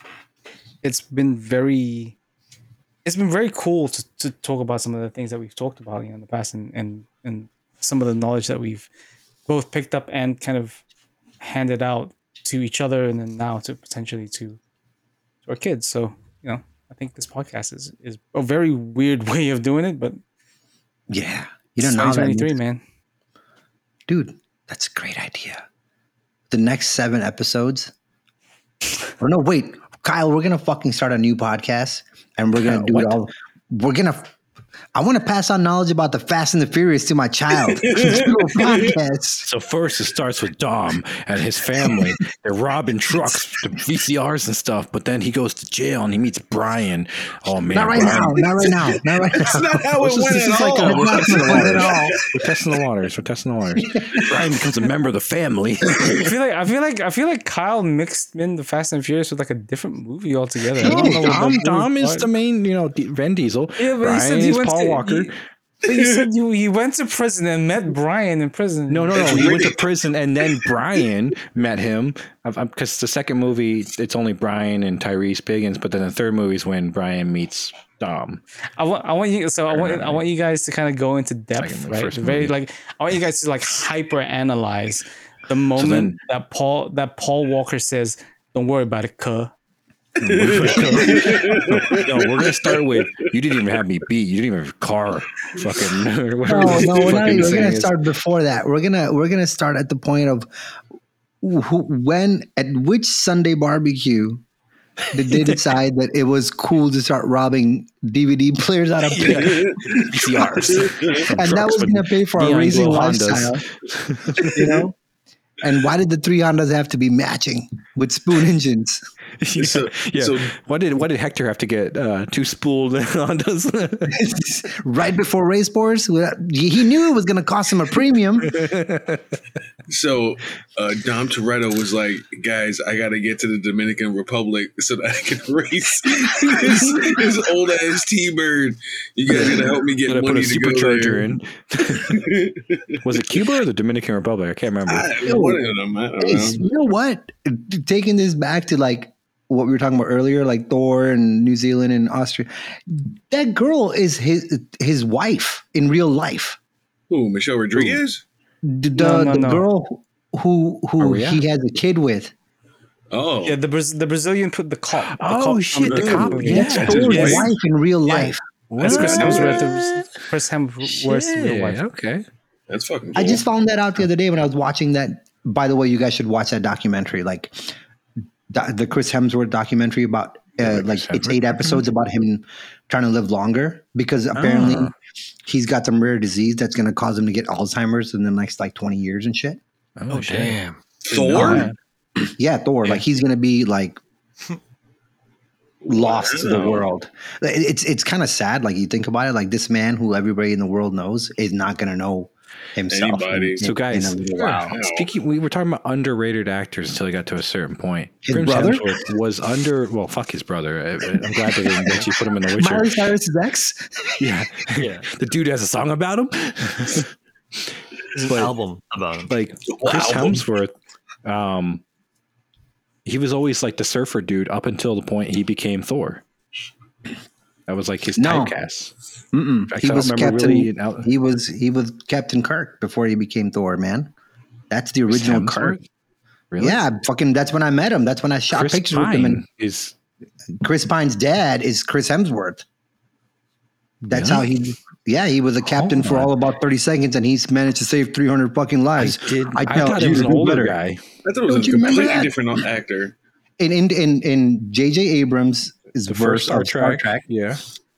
Speaker 4: it's been very, it's been very cool to, to talk about some of the things that we've talked about you know, in the past, and and and some of the knowledge that we've both picked up and kind of handed out to each other, and then now to potentially to, to our kids. So you know, I think this podcast is is a very weird way of doing it, but
Speaker 1: Yeah. You don't
Speaker 4: it's
Speaker 1: know that.
Speaker 4: twenty twenty-three, man.
Speaker 1: Dude, that's a great idea. The next seven episodes. Or no, wait, Kyle, we're gonna fucking start a new podcast and we're gonna do
Speaker 2: What?
Speaker 1: it all. We're gonna. I want to pass on knowledge about the Fast and the Furious to my child. Do a podcast.
Speaker 2: So first it starts with Dom and his family. They're robbing trucks, the V C Rs and stuff. But then he goes to jail and he meets Brian. Oh man,
Speaker 1: Not right
Speaker 2: Brian.
Speaker 1: now. Not right now. Not right now.
Speaker 5: That's not how
Speaker 2: This
Speaker 5: it
Speaker 2: is-
Speaker 5: went
Speaker 2: this
Speaker 5: at
Speaker 2: is like
Speaker 5: all.
Speaker 2: a- we're
Speaker 1: Not
Speaker 2: testing the
Speaker 1: right at
Speaker 2: waters.
Speaker 1: all.
Speaker 2: We're testing the waters. We're testing the waters. Brian becomes a member of the family.
Speaker 4: I feel like I feel like I feel like Kyle mixed in the Fast and Furious with like a different movie altogether. I
Speaker 2: No,
Speaker 4: don't know what
Speaker 2: Dom,
Speaker 4: the
Speaker 2: Dom
Speaker 4: weird
Speaker 2: is
Speaker 4: part-
Speaker 2: the main, you know, D- Vin Diesel.
Speaker 4: Yeah, but he
Speaker 2: Brian
Speaker 4: said he
Speaker 2: is
Speaker 4: went
Speaker 2: Paul
Speaker 4: to-
Speaker 2: Walker.
Speaker 4: he- But you said you he went to prison and met Brian in prison.
Speaker 2: No, no, no. He went to prison, and then Brian met him. Because the second movie, it's only Brian and Tyrese Biggins, but then the third movie is when Brian meets Dom.
Speaker 4: I want I want you so I want I want you guys to kind of go into depth,
Speaker 2: Second, the
Speaker 4: right?
Speaker 2: first
Speaker 4: Very
Speaker 2: movie.
Speaker 4: like I want you guys to like hyper analyze the moment
Speaker 2: then-
Speaker 4: that Paul that Paul Walker says, "Don't worry about it, cuh."
Speaker 2: No, we're gonna start with you didn't even have me beat. You didn't even have a car. Fucking
Speaker 1: No,
Speaker 2: whatever
Speaker 1: no,
Speaker 2: this
Speaker 1: we're not.
Speaker 2: fucking
Speaker 1: We're
Speaker 2: saying
Speaker 1: gonna
Speaker 2: is.
Speaker 1: start before that. We're gonna we're gonna start at the point of who, when at which Sunday barbecue did they decide that it was cool to start robbing D V D players out of
Speaker 2: Yeah.
Speaker 1: pictures,
Speaker 2: V C Rs, from
Speaker 1: and that
Speaker 2: trucks
Speaker 1: was
Speaker 2: with
Speaker 1: gonna pay for our
Speaker 2: neon
Speaker 1: racing
Speaker 2: glow
Speaker 1: lifestyle.
Speaker 2: Hondas.
Speaker 1: You know, And why did the three Hondas have to be matching with spoon engines?
Speaker 2: yeah,
Speaker 5: So-
Speaker 2: yeah.
Speaker 5: so-
Speaker 2: Why did why did Hector have to get uh, two spooled Hondas?
Speaker 1: Right before race wars, he he knew it was going to cost him a premium.
Speaker 5: So uh, Dom Toretto was like, guys, I got to get to the Dominican Republic so that I can race this, this old ass T-Bird. You guys got to help me get
Speaker 2: Gotta
Speaker 5: money
Speaker 2: put a
Speaker 5: to go
Speaker 2: supercharger
Speaker 5: there.
Speaker 2: in. Was it Cuba or the Dominican Republic? I can't remember.
Speaker 5: I, one of them, I don't
Speaker 1: Hey,
Speaker 5: know.
Speaker 1: you know what? Taking this back to like what we were talking about earlier, like Thor and New Zealand and Austria. That girl is his his wife in real life.
Speaker 5: Who, Michelle Rodriguez?
Speaker 1: The,
Speaker 4: No, no,
Speaker 1: the
Speaker 4: no.
Speaker 1: girl who
Speaker 2: Oh,
Speaker 1: who
Speaker 2: yeah.
Speaker 1: he has a kid with.
Speaker 5: Oh,
Speaker 4: Yeah, the Braz- the Brazilian put the cop. The
Speaker 2: Oh,
Speaker 4: cop
Speaker 2: shit,
Speaker 4: from
Speaker 2: the cop,
Speaker 4: movie.
Speaker 2: yeah.
Speaker 1: That's
Speaker 5: That's his
Speaker 1: Thor's
Speaker 5: wife.
Speaker 1: wife in real
Speaker 4: Yeah.
Speaker 1: life.
Speaker 4: That's Chris
Speaker 2: What?
Speaker 4: Hemsworth. Chris Hemsworth's real
Speaker 2: Shit,
Speaker 4: wife.
Speaker 2: okay.
Speaker 5: that's fucking cool.
Speaker 1: I just found that out the other day when I was watching that. By the way, you guys should watch that documentary, like the, the Chris Hemsworth documentary about uh, like
Speaker 2: Chris
Speaker 1: it's
Speaker 2: Hemsworth?
Speaker 1: eight episodes about him trying to live longer because apparently
Speaker 2: Ah.
Speaker 1: he's got some rare disease that's going to cause him to get Alzheimer's in the next like twenty years and shit.
Speaker 2: Oh, shit.
Speaker 3: Damn.
Speaker 5: Thor?
Speaker 2: Yeah.
Speaker 1: Yeah, Thor. Like he's going to be like lost to the
Speaker 5: Wow.
Speaker 1: world. It's it's kind of sad. Like you think about it, like this man who everybody in the world knows is not going to know himself.
Speaker 5: Anybody.
Speaker 1: in-
Speaker 2: So,
Speaker 1: in
Speaker 2: guys,
Speaker 1: a little while.
Speaker 5: Wow.
Speaker 2: speaking, we were talking about underrated actors until he got to a certain point.
Speaker 1: His
Speaker 2: Chris
Speaker 1: brother?
Speaker 2: Hemsworth was under. Well, fuck his brother. I, I'm glad they didn't actually put him in The Witcher.
Speaker 1: Miley Cyrus's ex.
Speaker 2: Yeah,
Speaker 3: Yeah.
Speaker 2: the dude has a song about him.
Speaker 3: There's an
Speaker 2: But-
Speaker 3: album about him.
Speaker 2: Like
Speaker 5: Wow.
Speaker 2: Chris Hemsworth, um, he was always like the surfer dude up until the point he became Thor. That was like his
Speaker 1: No.
Speaker 2: typecast.
Speaker 1: Mm-mm.
Speaker 2: I
Speaker 1: He
Speaker 2: don't
Speaker 1: was
Speaker 2: remember
Speaker 1: Captain.
Speaker 2: really out-
Speaker 1: He was he was Captain Kirk before he became Thor. Man, that's the original
Speaker 2: Hemsworth?
Speaker 1: Kirk.
Speaker 2: Really?
Speaker 1: Yeah, fucking. That's when I met him. That's when I shot
Speaker 2: Chris
Speaker 1: pictures with him. And
Speaker 2: Pine is
Speaker 1: Chris Pine's dad is Chris Hemsworth. That's how
Speaker 2: Really?
Speaker 1: he. Yeah, he was a captain
Speaker 2: Hold
Speaker 1: for
Speaker 2: on.
Speaker 1: all about thirty seconds, and he's managed to save three hundred fucking lives.
Speaker 2: I did. I,
Speaker 1: I tell
Speaker 2: thought
Speaker 1: you
Speaker 2: he was
Speaker 1: to
Speaker 2: an
Speaker 1: do
Speaker 2: older
Speaker 1: better.
Speaker 2: guy.
Speaker 5: I thought it was
Speaker 1: Don't
Speaker 5: a
Speaker 1: you remember
Speaker 5: completely
Speaker 1: that?
Speaker 5: different actor.
Speaker 1: In in in in J J Abrams'
Speaker 2: The
Speaker 1: verse
Speaker 2: first Star
Speaker 1: of Star
Speaker 2: Trek.
Speaker 1: Trek,
Speaker 2: Yeah.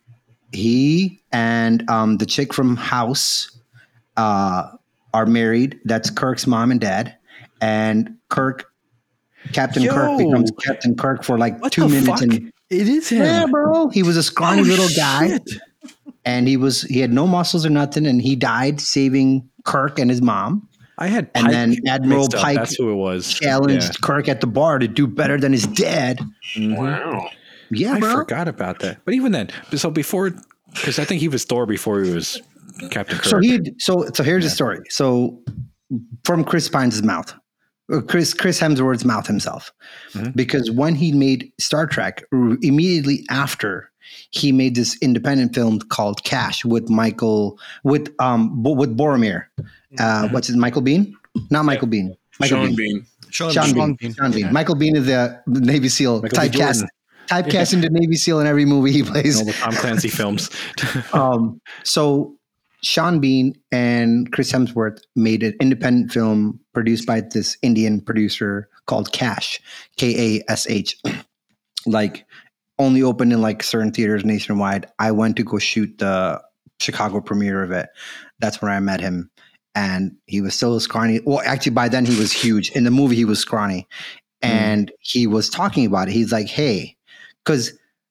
Speaker 1: he and um, the chick from House uh, are married. That's Kirk's mom and dad, and Kirk, Captain
Speaker 2: Yo!
Speaker 1: Kirk, becomes Captain Kirk for like
Speaker 2: What
Speaker 1: two
Speaker 2: the
Speaker 1: minutes.
Speaker 2: fuck?
Speaker 1: And
Speaker 2: It is him.
Speaker 1: yeah, bro, he was a scrawny
Speaker 2: Oh,
Speaker 1: little guy,
Speaker 2: shit.
Speaker 1: and he was he had no muscles or nothing, and he died saving Kirk and his mom.
Speaker 2: I had
Speaker 1: And
Speaker 2: Pike
Speaker 1: then Admiral
Speaker 2: mixed up.
Speaker 1: Pike
Speaker 2: That's who it was.
Speaker 1: Challenged Kirk at the bar to do better than his dad.
Speaker 2: Yeah. Mhm.
Speaker 5: Wow.
Speaker 1: Yeah,
Speaker 2: I
Speaker 1: bro.
Speaker 2: forgot about that. But even then, so before, because I think he was Thor before he was Captain Kirk.
Speaker 1: So he so so here's the story. So from Chris Pine's mouth, or Chris Chris Hemsworth's mouth himself,
Speaker 2: Mhm.
Speaker 1: because when he made Star Trek, r- immediately after he made this independent film called Cash with Michael with um Bo- with Boromir. Uh, what's his Michael Bean? Not Michael Bean. Michael
Speaker 5: Sean
Speaker 1: Bean.
Speaker 5: Bean.
Speaker 3: Sean,
Speaker 1: Sean
Speaker 3: Bean.
Speaker 1: Bean.
Speaker 4: Sean Bean.
Speaker 1: Sean Bean.
Speaker 2: Yeah.
Speaker 1: Michael Bean is the Navy SEAL
Speaker 2: Michael B.
Speaker 1: typecast.
Speaker 2: Jordan.
Speaker 1: Typecast into Navy SEAL in every movie he
Speaker 2: in
Speaker 1: plays.
Speaker 2: all the Tom Clancy films.
Speaker 1: Um, so Sean Bean and Chris Hemsworth made an independent film produced by this Indian producer called Cash, K A S H. Like only opened in like certain theaters nationwide. I went to go shoot the Chicago premiere of it. That's where I met him. And he was still scrawny. Well, actually, by then he was huge. In the movie, he was scrawny. And he was talking about it. He's like, hey, because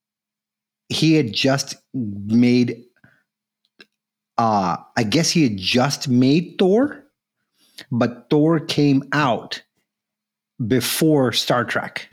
Speaker 1: he had just made, uh, I guess he had just made Thor, but Thor came out before Star Trek.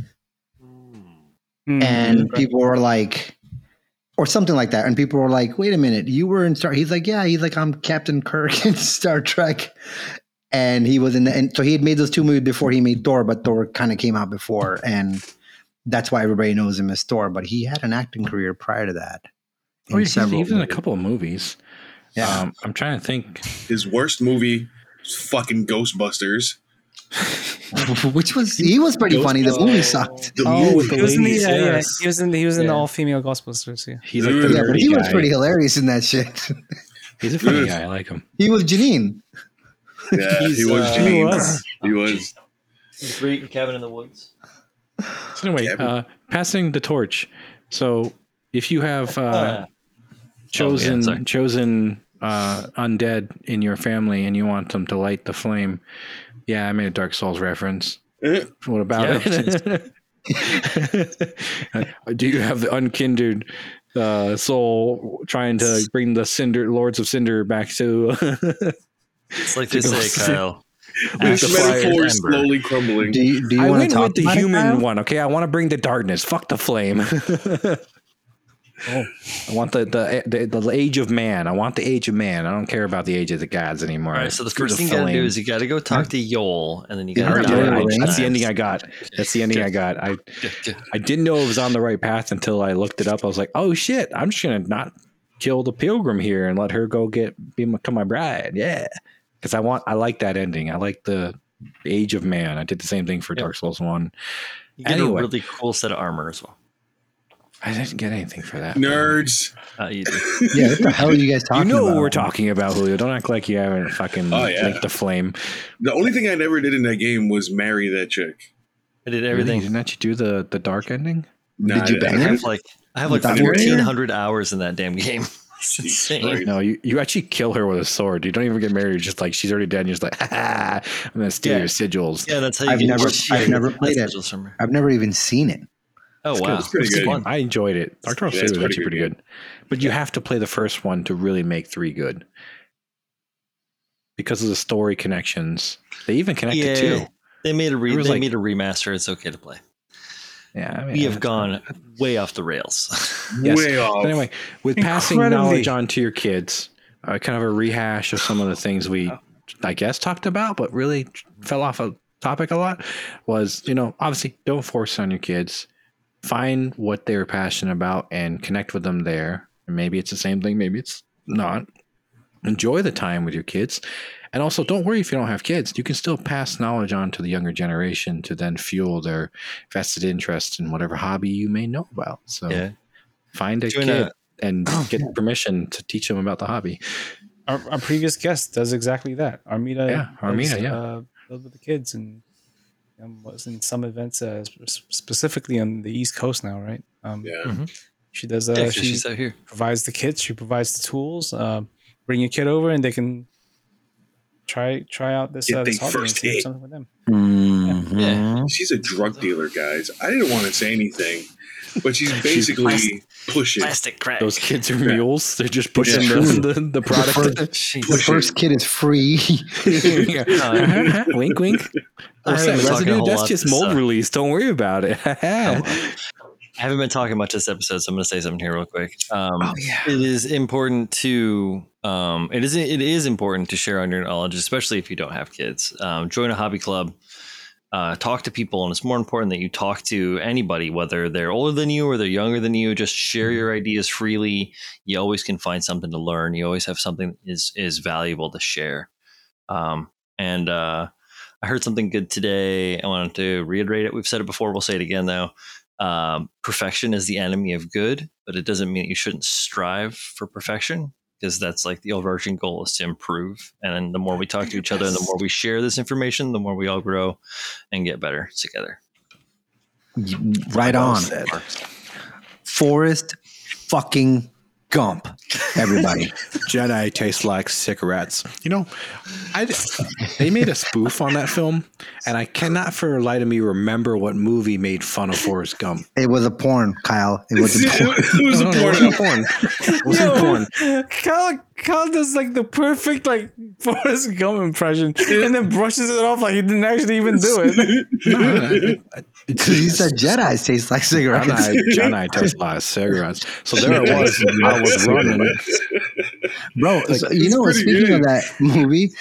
Speaker 4: Mm.
Speaker 1: And people were like, or something like that. And people were like, wait a minute, you were in Star. He's like, yeah, he's like, I'm Captain Kirk in Star Trek. And he was in the, and so he had made those two movies before he made Thor, but Thor kind of came out before. And that's why everybody knows him as Thor. But he had an acting career prior to that.
Speaker 2: Oh, he's,
Speaker 1: several
Speaker 2: he was in a
Speaker 1: movies.
Speaker 2: couple of movies.
Speaker 1: Yeah.
Speaker 2: Um, I'm trying to think.
Speaker 5: His worst movie was fucking Ghostbusters.
Speaker 1: Which was, he was pretty
Speaker 5: Ghost-
Speaker 1: funny. The movie sucked.
Speaker 5: The
Speaker 2: Oh,
Speaker 5: movie.
Speaker 2: with the
Speaker 4: He was in the,
Speaker 2: ladies,
Speaker 4: yeah, yeah,
Speaker 2: yes.
Speaker 4: he was in the, he was in the
Speaker 2: Yeah.
Speaker 4: all female Ghostbusters. Yeah.
Speaker 2: He's like the
Speaker 5: Yeah,
Speaker 1: Yeah, but
Speaker 2: nerdy
Speaker 1: he was
Speaker 2: guy.
Speaker 1: pretty hilarious in that shit.
Speaker 2: He's a funny
Speaker 5: Ugh.
Speaker 2: guy. I like him.
Speaker 1: He was Janine.
Speaker 5: Yeah, he
Speaker 3: He's,
Speaker 5: was.
Speaker 3: uh,
Speaker 5: Janine.
Speaker 4: He was.
Speaker 5: He was.
Speaker 3: Great Cabin in the Woods.
Speaker 2: So anyway,
Speaker 5: Kevin.
Speaker 2: uh, passing the torch. So if you have uh,
Speaker 3: Uh,
Speaker 2: chosen
Speaker 3: oh, yeah, sorry.
Speaker 2: chosen uh, undead in your family and you want them to light the flame, Yeah, I made a Dark Souls reference.
Speaker 5: Eh,
Speaker 2: What about
Speaker 3: Yeah.
Speaker 2: it? Do you have the unkindred uh, soul trying to bring the Cinder Lords of Cinder back to?
Speaker 3: It's like they
Speaker 2: To go
Speaker 3: say,
Speaker 2: see-
Speaker 3: Kyle.
Speaker 5: This
Speaker 3: Ash to fire
Speaker 5: metaphor is
Speaker 3: ember.
Speaker 5: slowly crumbling.
Speaker 1: Do you, do you
Speaker 2: I
Speaker 1: want
Speaker 2: went
Speaker 1: to talk
Speaker 2: with the
Speaker 1: about it,
Speaker 2: human
Speaker 1: Kyle?
Speaker 2: one. Okay, I want to bring the darkness. Fuck the flame.
Speaker 4: Oh,
Speaker 2: I want the, the the the age of man. I want the age of man. I don't care about the age of the gods anymore.
Speaker 3: All right, so the
Speaker 2: Screw
Speaker 3: first thing you got to do
Speaker 2: flame.
Speaker 3: is you got to go talk to Yol, and then you
Speaker 1: You
Speaker 3: got
Speaker 1: heard
Speaker 3: to
Speaker 1: Lord
Speaker 2: Yeah,
Speaker 1: of the
Speaker 2: I-
Speaker 1: Rings?
Speaker 2: that's the ending I got. That's the ending I got. I I didn't know it was on the right path until I looked it up. I was like, oh shit, I'm just gonna not kill the pilgrim here and let her go get be become my bride. Yeah, because I want I like that ending. I like the age of man. I did the same thing for
Speaker 3: Yep.
Speaker 2: Dark Souls one.
Speaker 3: You get
Speaker 2: Anyway.
Speaker 3: a really cool set of armor as well.
Speaker 2: I didn't get anything for that.
Speaker 5: Nerds.
Speaker 3: Uh, you do.
Speaker 1: Yeah, what the hell are you guys
Speaker 2: You
Speaker 1: talking
Speaker 2: know
Speaker 1: about?
Speaker 2: what we're talking about, Julio. Don't act like you haven't fucking
Speaker 5: Oh, yeah.
Speaker 2: linked the flame.
Speaker 5: The only thing I never did in that game was marry that chick.
Speaker 3: I did
Speaker 2: Really?
Speaker 3: everything.
Speaker 2: Didn't you do the, the dark ending?
Speaker 1: Did you
Speaker 5: I-
Speaker 1: bang
Speaker 3: I
Speaker 5: I-
Speaker 1: him?
Speaker 3: have like I have like
Speaker 1: Without
Speaker 3: fourteen
Speaker 1: marrying
Speaker 3: hundred hours in that damn game. It's insane.
Speaker 5: Christ.
Speaker 2: No, you, you actually kill her with a sword. You don't even get married. You're just like, she's already dead. And you're just like, ha ha, I'm going to steal
Speaker 3: Yeah.
Speaker 2: your sigils.
Speaker 3: Yeah, that's how you
Speaker 1: I've
Speaker 3: get
Speaker 1: never-
Speaker 3: your
Speaker 1: I've
Speaker 3: shit.
Speaker 1: never played
Speaker 3: That's
Speaker 1: it.
Speaker 3: just from her.
Speaker 1: I've never even seen it.
Speaker 3: Oh
Speaker 2: It's
Speaker 3: wow,
Speaker 2: good.
Speaker 5: It's pretty
Speaker 3: It's
Speaker 5: good.
Speaker 3: fun.
Speaker 2: I enjoyed it. Dark Souls
Speaker 5: Yeah,
Speaker 2: two
Speaker 5: it's
Speaker 2: was
Speaker 5: pretty
Speaker 2: actually pretty
Speaker 5: good.
Speaker 2: good. But you have to play the first one to really make three good. Because of the story connections. They even connected
Speaker 3: Yeah,
Speaker 2: two.
Speaker 3: they made a re-
Speaker 2: It was
Speaker 3: they
Speaker 2: like-
Speaker 3: made a remaster. It's okay to play.
Speaker 2: Yeah, I mean,
Speaker 3: We have
Speaker 2: it's-
Speaker 3: gone way off the rails.
Speaker 2: Yes.
Speaker 5: Way off.
Speaker 2: But anyway, with passing
Speaker 4: Incredibly.
Speaker 2: knowledge on to your kids, uh, kind of a rehash of some of the things we, I guess, talked about, but really fell off a topic a lot, was, you know, obviously don't force it on your kids. Find what they're passionate about and connect with them there. And maybe it's the same thing, maybe it's not. Enjoy the time with your kids. And also, don't worry if you don't have kids. You can still pass knowledge on to the younger generation to then fuel their vested interest in whatever hobby you may know about. So
Speaker 3: yeah,
Speaker 2: find a
Speaker 3: Join
Speaker 2: kid
Speaker 3: a-
Speaker 2: and get permission to teach them about the hobby.
Speaker 4: our, our previous guest does exactly that. Armida,
Speaker 2: Yeah, Armida,
Speaker 4: does,
Speaker 2: yeah.
Speaker 4: uh, does with the kids and um, was in some events, uh, sp- specifically on the East Coast now, right? Um,
Speaker 5: Yeah.
Speaker 4: She does. Uh,
Speaker 3: yeah 'cause
Speaker 4: she
Speaker 3: she's out here.
Speaker 4: provides the kits. She provides the tools. Uh, bring your kid over, and they can try try out this,
Speaker 5: Get
Speaker 4: uh, this
Speaker 5: the
Speaker 4: hobby and
Speaker 5: first
Speaker 4: see if
Speaker 5: hit.
Speaker 4: something with them.
Speaker 3: Yeah.
Speaker 5: She's a drug dealer, guys. I didn't want to say anything, but she's basically
Speaker 3: plastic-
Speaker 5: pushing.
Speaker 3: Plastic crack.
Speaker 2: Those kids are mules. They're just pushing
Speaker 5: Yeah.
Speaker 2: the, the, the product.
Speaker 1: The
Speaker 3: Jesus.
Speaker 1: first kid is free.
Speaker 2: Yeah. Wink, wink.
Speaker 3: I
Speaker 2: What's
Speaker 3: haven't
Speaker 2: that
Speaker 3: been talking a
Speaker 2: residue?
Speaker 3: whole
Speaker 2: That's
Speaker 3: lot
Speaker 2: just
Speaker 3: this,
Speaker 2: mold
Speaker 3: uh,
Speaker 2: release. Don't worry about it.
Speaker 3: I haven't been talking much this episode, so I'm going to say something here real quick. Um,
Speaker 1: Oh, yeah.
Speaker 3: It is important to um, it is it is important to share on your knowledge, especially if you don't have kids. Um, join a hobby club, uh, talk to people, and it's more important that you talk to anybody, whether they're older than you or they're younger than you. Just share your ideas freely. You always can find something to learn. You always have something that is is valuable to share. Um, and uh, I heard something good today. I wanted to reiterate it. We've said it before. We'll say it again though. Um, perfection is the enemy of good, but it doesn't mean you shouldn't strive for perfection, because that's like the overarching goal is to improve. And then the more we talk to each other and the more we share this information, the more we all grow and get better together.
Speaker 1: Right
Speaker 2: Well
Speaker 1: on.
Speaker 2: said.
Speaker 1: Forrest fucking Gump. Everybody.
Speaker 2: Jedi taste like cigarettes. You know, I they made a spoof on that film, and I cannot for the light of me remember what movie made fun of Forrest Gump.
Speaker 1: It was a porn, Kyle. It was a porn.
Speaker 5: it was
Speaker 2: No,
Speaker 5: a
Speaker 2: no, it
Speaker 5: porno.
Speaker 2: wasn't porn. It wasn't porn.
Speaker 4: Kyle, Kyle does like the perfect like Forrest Gump impression, and then brushes it off like he didn't actually even do it.
Speaker 2: No,
Speaker 1: Because he said Jedi's taste like cigarettes.
Speaker 2: Jedi, Jedi taste a lot of cigarettes. So there it was. I was running.
Speaker 1: Bro, so, you
Speaker 5: it's
Speaker 1: know,
Speaker 5: pretty
Speaker 1: speaking
Speaker 5: good.
Speaker 1: of that movie,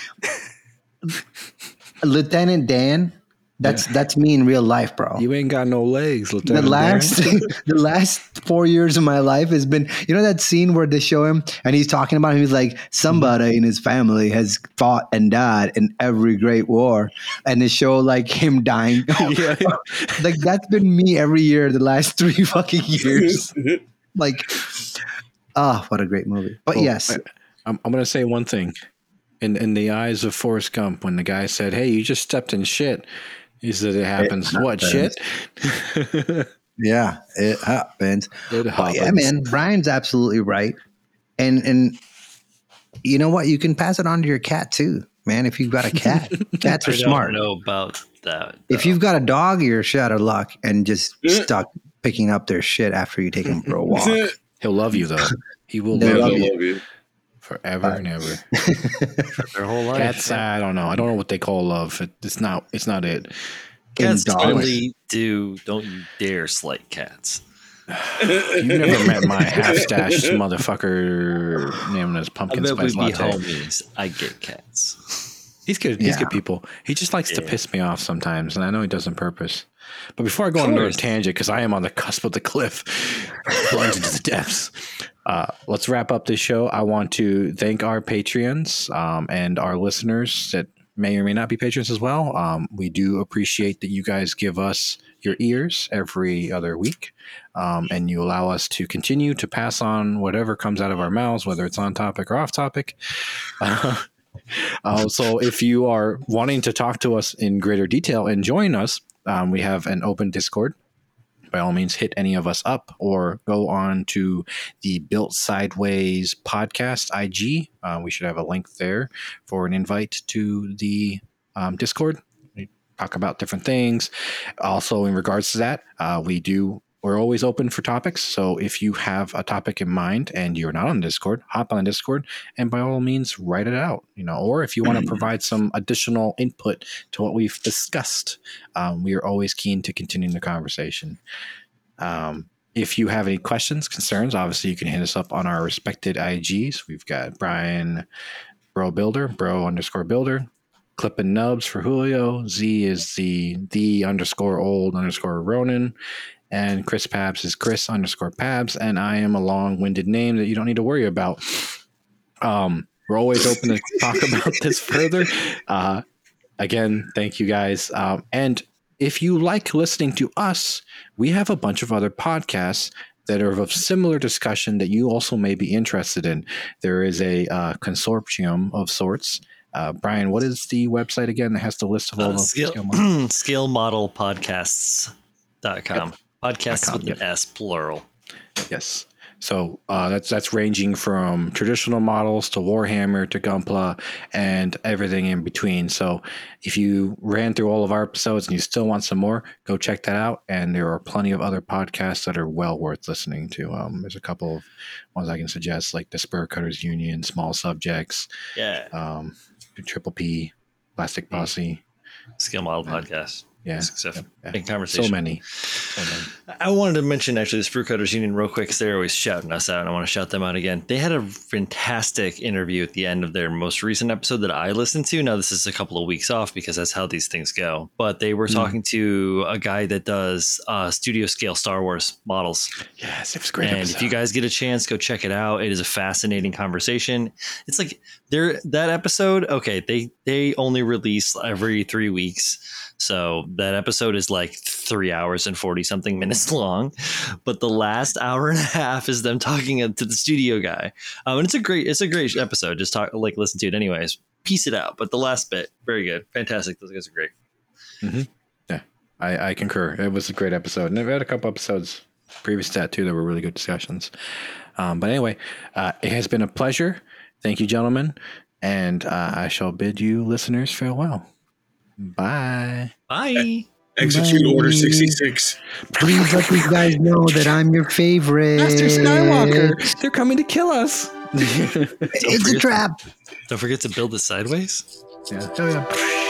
Speaker 1: Lieutenant Dan, that's that's me in real life, bro.
Speaker 2: You ain't got no legs,
Speaker 1: the
Speaker 2: Lieutenant
Speaker 1: last
Speaker 2: Dan.
Speaker 1: the last four years of my life has been, you know, that scene where they show him and he's talking about him, he's like, somebody in his family has fought and died in every great war, and they show like him dying.
Speaker 2: Yeah.
Speaker 1: Like that's been me every year the last three fucking years. Like, ah, what a great movie. But
Speaker 2: Well,
Speaker 1: yes,
Speaker 2: I'm, I'm going to say one thing. In in the eyes of Forrest Gump, when the guy said, "Hey, you just stepped in shit," he said, "It happens." What
Speaker 1: happens.
Speaker 2: shit?
Speaker 1: yeah, it happens.
Speaker 2: It
Speaker 1: But yeah,
Speaker 2: happens.
Speaker 1: man, Brian's absolutely right. And and you know what? You can pass it on to your cat too. man. If you've got a cat, cats are
Speaker 3: I don't
Speaker 1: smart.
Speaker 3: know about that.
Speaker 1: If
Speaker 3: though.
Speaker 1: you've got a dog, you're shit out of luck and just stuck picking up their shit after you take them for a walk.
Speaker 2: He'll love you though. He will
Speaker 1: They
Speaker 2: love
Speaker 1: love
Speaker 2: you
Speaker 5: love you.
Speaker 2: forever and ever.
Speaker 3: their whole life.
Speaker 2: Cats, I don't know. I don't know what they call love. It, it's not. It's not it.
Speaker 3: Cats
Speaker 1: dogs.
Speaker 3: totally do. Don't you dare slight cats.
Speaker 2: You never met my half stashed motherfucker named as
Speaker 3: I
Speaker 2: Pumpkin
Speaker 3: bet we'd
Speaker 2: Spice
Speaker 3: be
Speaker 2: Latte.
Speaker 3: homies. I get cats.
Speaker 2: He's good. He's
Speaker 1: Yeah.
Speaker 2: good people. He just likes to
Speaker 3: Yeah.
Speaker 2: piss me off sometimes, and I know he does on purpose. But before I go on a
Speaker 3: course.
Speaker 2: tangent, because I am on the cusp of the cliff, plunge into the depths. Uh, let's wrap up this show. I want to thank our Patreons um, and our listeners that may or may not be patrons as well. Um, we do appreciate that you guys give us your ears every other week, um, and you allow us to continue to pass on whatever comes out of our mouths, whether it's on topic or off topic. Uh, uh, so if you are wanting to talk to us in greater detail and join us, um, we have an open Discord. By all means, hit any of us up or go on to the Built Sideways podcast I G. Uh, we should have a link there for an invite to the um, Discord. We talk about different things. Also, in regards to that, uh, we do. We're always open for topics. So if you have a topic in mind and you're not on Discord, hop on Discord and by all means write it out. You know, or if you want to provide some additional input to what we've discussed, um, we are always keen to continue the conversation. Um, if you have any questions, concerns, obviously you can hit us up on our respected I Gs. We've got Brian Bro Builder, Bro underscore Builder, Clip and Nubs for Julio. Z is the the underscore old underscore Ronan. And Chris Pabs is Chris underscore Pabs. And I am a long-winded name that you don't need to worry about. Um, we're always open to talk about this further. Uh, again, thank you guys. Um, and if you like listening to us, we have a bunch of other podcasts that are of similar discussion that you also may be interested in. There is a uh, consortium of sorts. Uh, Brian, what is the website again that has the list of all
Speaker 3: Uh,
Speaker 2: the
Speaker 3: scale,
Speaker 2: scale models?
Speaker 3: scale model podcasts dot com. Podcasts
Speaker 2: .com,
Speaker 3: with
Speaker 2: yep.
Speaker 3: an S, plural.
Speaker 2: Yes. So uh, that's that's ranging from traditional models to Warhammer to Gunpla and everything in between. So if you ran through all of our episodes and you still want some more, go check that out. And there are plenty of other podcasts that are well worth listening to. Um, there's a couple of ones I can suggest, like the Spur Cutters Union, Small Subjects,
Speaker 3: Yeah.
Speaker 2: um, Triple P, Plastic Posse.
Speaker 3: Scale model podcast.
Speaker 2: Yeah.
Speaker 3: Stuff.
Speaker 2: Yep, yeah.
Speaker 3: Big conversation.
Speaker 2: So many. So many.
Speaker 3: I wanted to mention actually the Sprue Cutters Union real quick because they're always shouting us out, and I want to shout them out again. They had a fantastic interview at the end of their most recent episode that I listened to. Now this is a couple of weeks off because that's how these things go. But they were talking to a guy that does uh, studio scale Star Wars models.
Speaker 2: Yes, it was a great.
Speaker 3: And
Speaker 2: episode.
Speaker 3: if you guys get a chance, go check it out. It is a fascinating conversation. It's like they're that episode. Okay, they they only release every three weeks. So that episode is like three hours and forty something minutes long, but the last hour and a half is them talking to the studio guy. Um, and it's a great, it's a great episode. Just talk, like listen to it anyways. Piece it out, but the last bit, very good, fantastic. Those guys are great.
Speaker 2: Mm-hmm. Yeah, I, I concur. It was a great episode, and I've had a couple episodes previous to that too that were really good discussions. Um, but anyway, uh, it has been a pleasure. Thank you, gentlemen, and uh, I shall bid you listeners farewell. Bye.
Speaker 3: Bye.
Speaker 5: Execute
Speaker 1: Bye.
Speaker 5: Order sixty-six.
Speaker 1: Please let these guys know that I'm your favorite.
Speaker 2: Master Skywalker, they're coming to kill us.
Speaker 1: It's a trap.
Speaker 3: Don't forget to build it sideways.
Speaker 2: Yeah. Oh, yeah.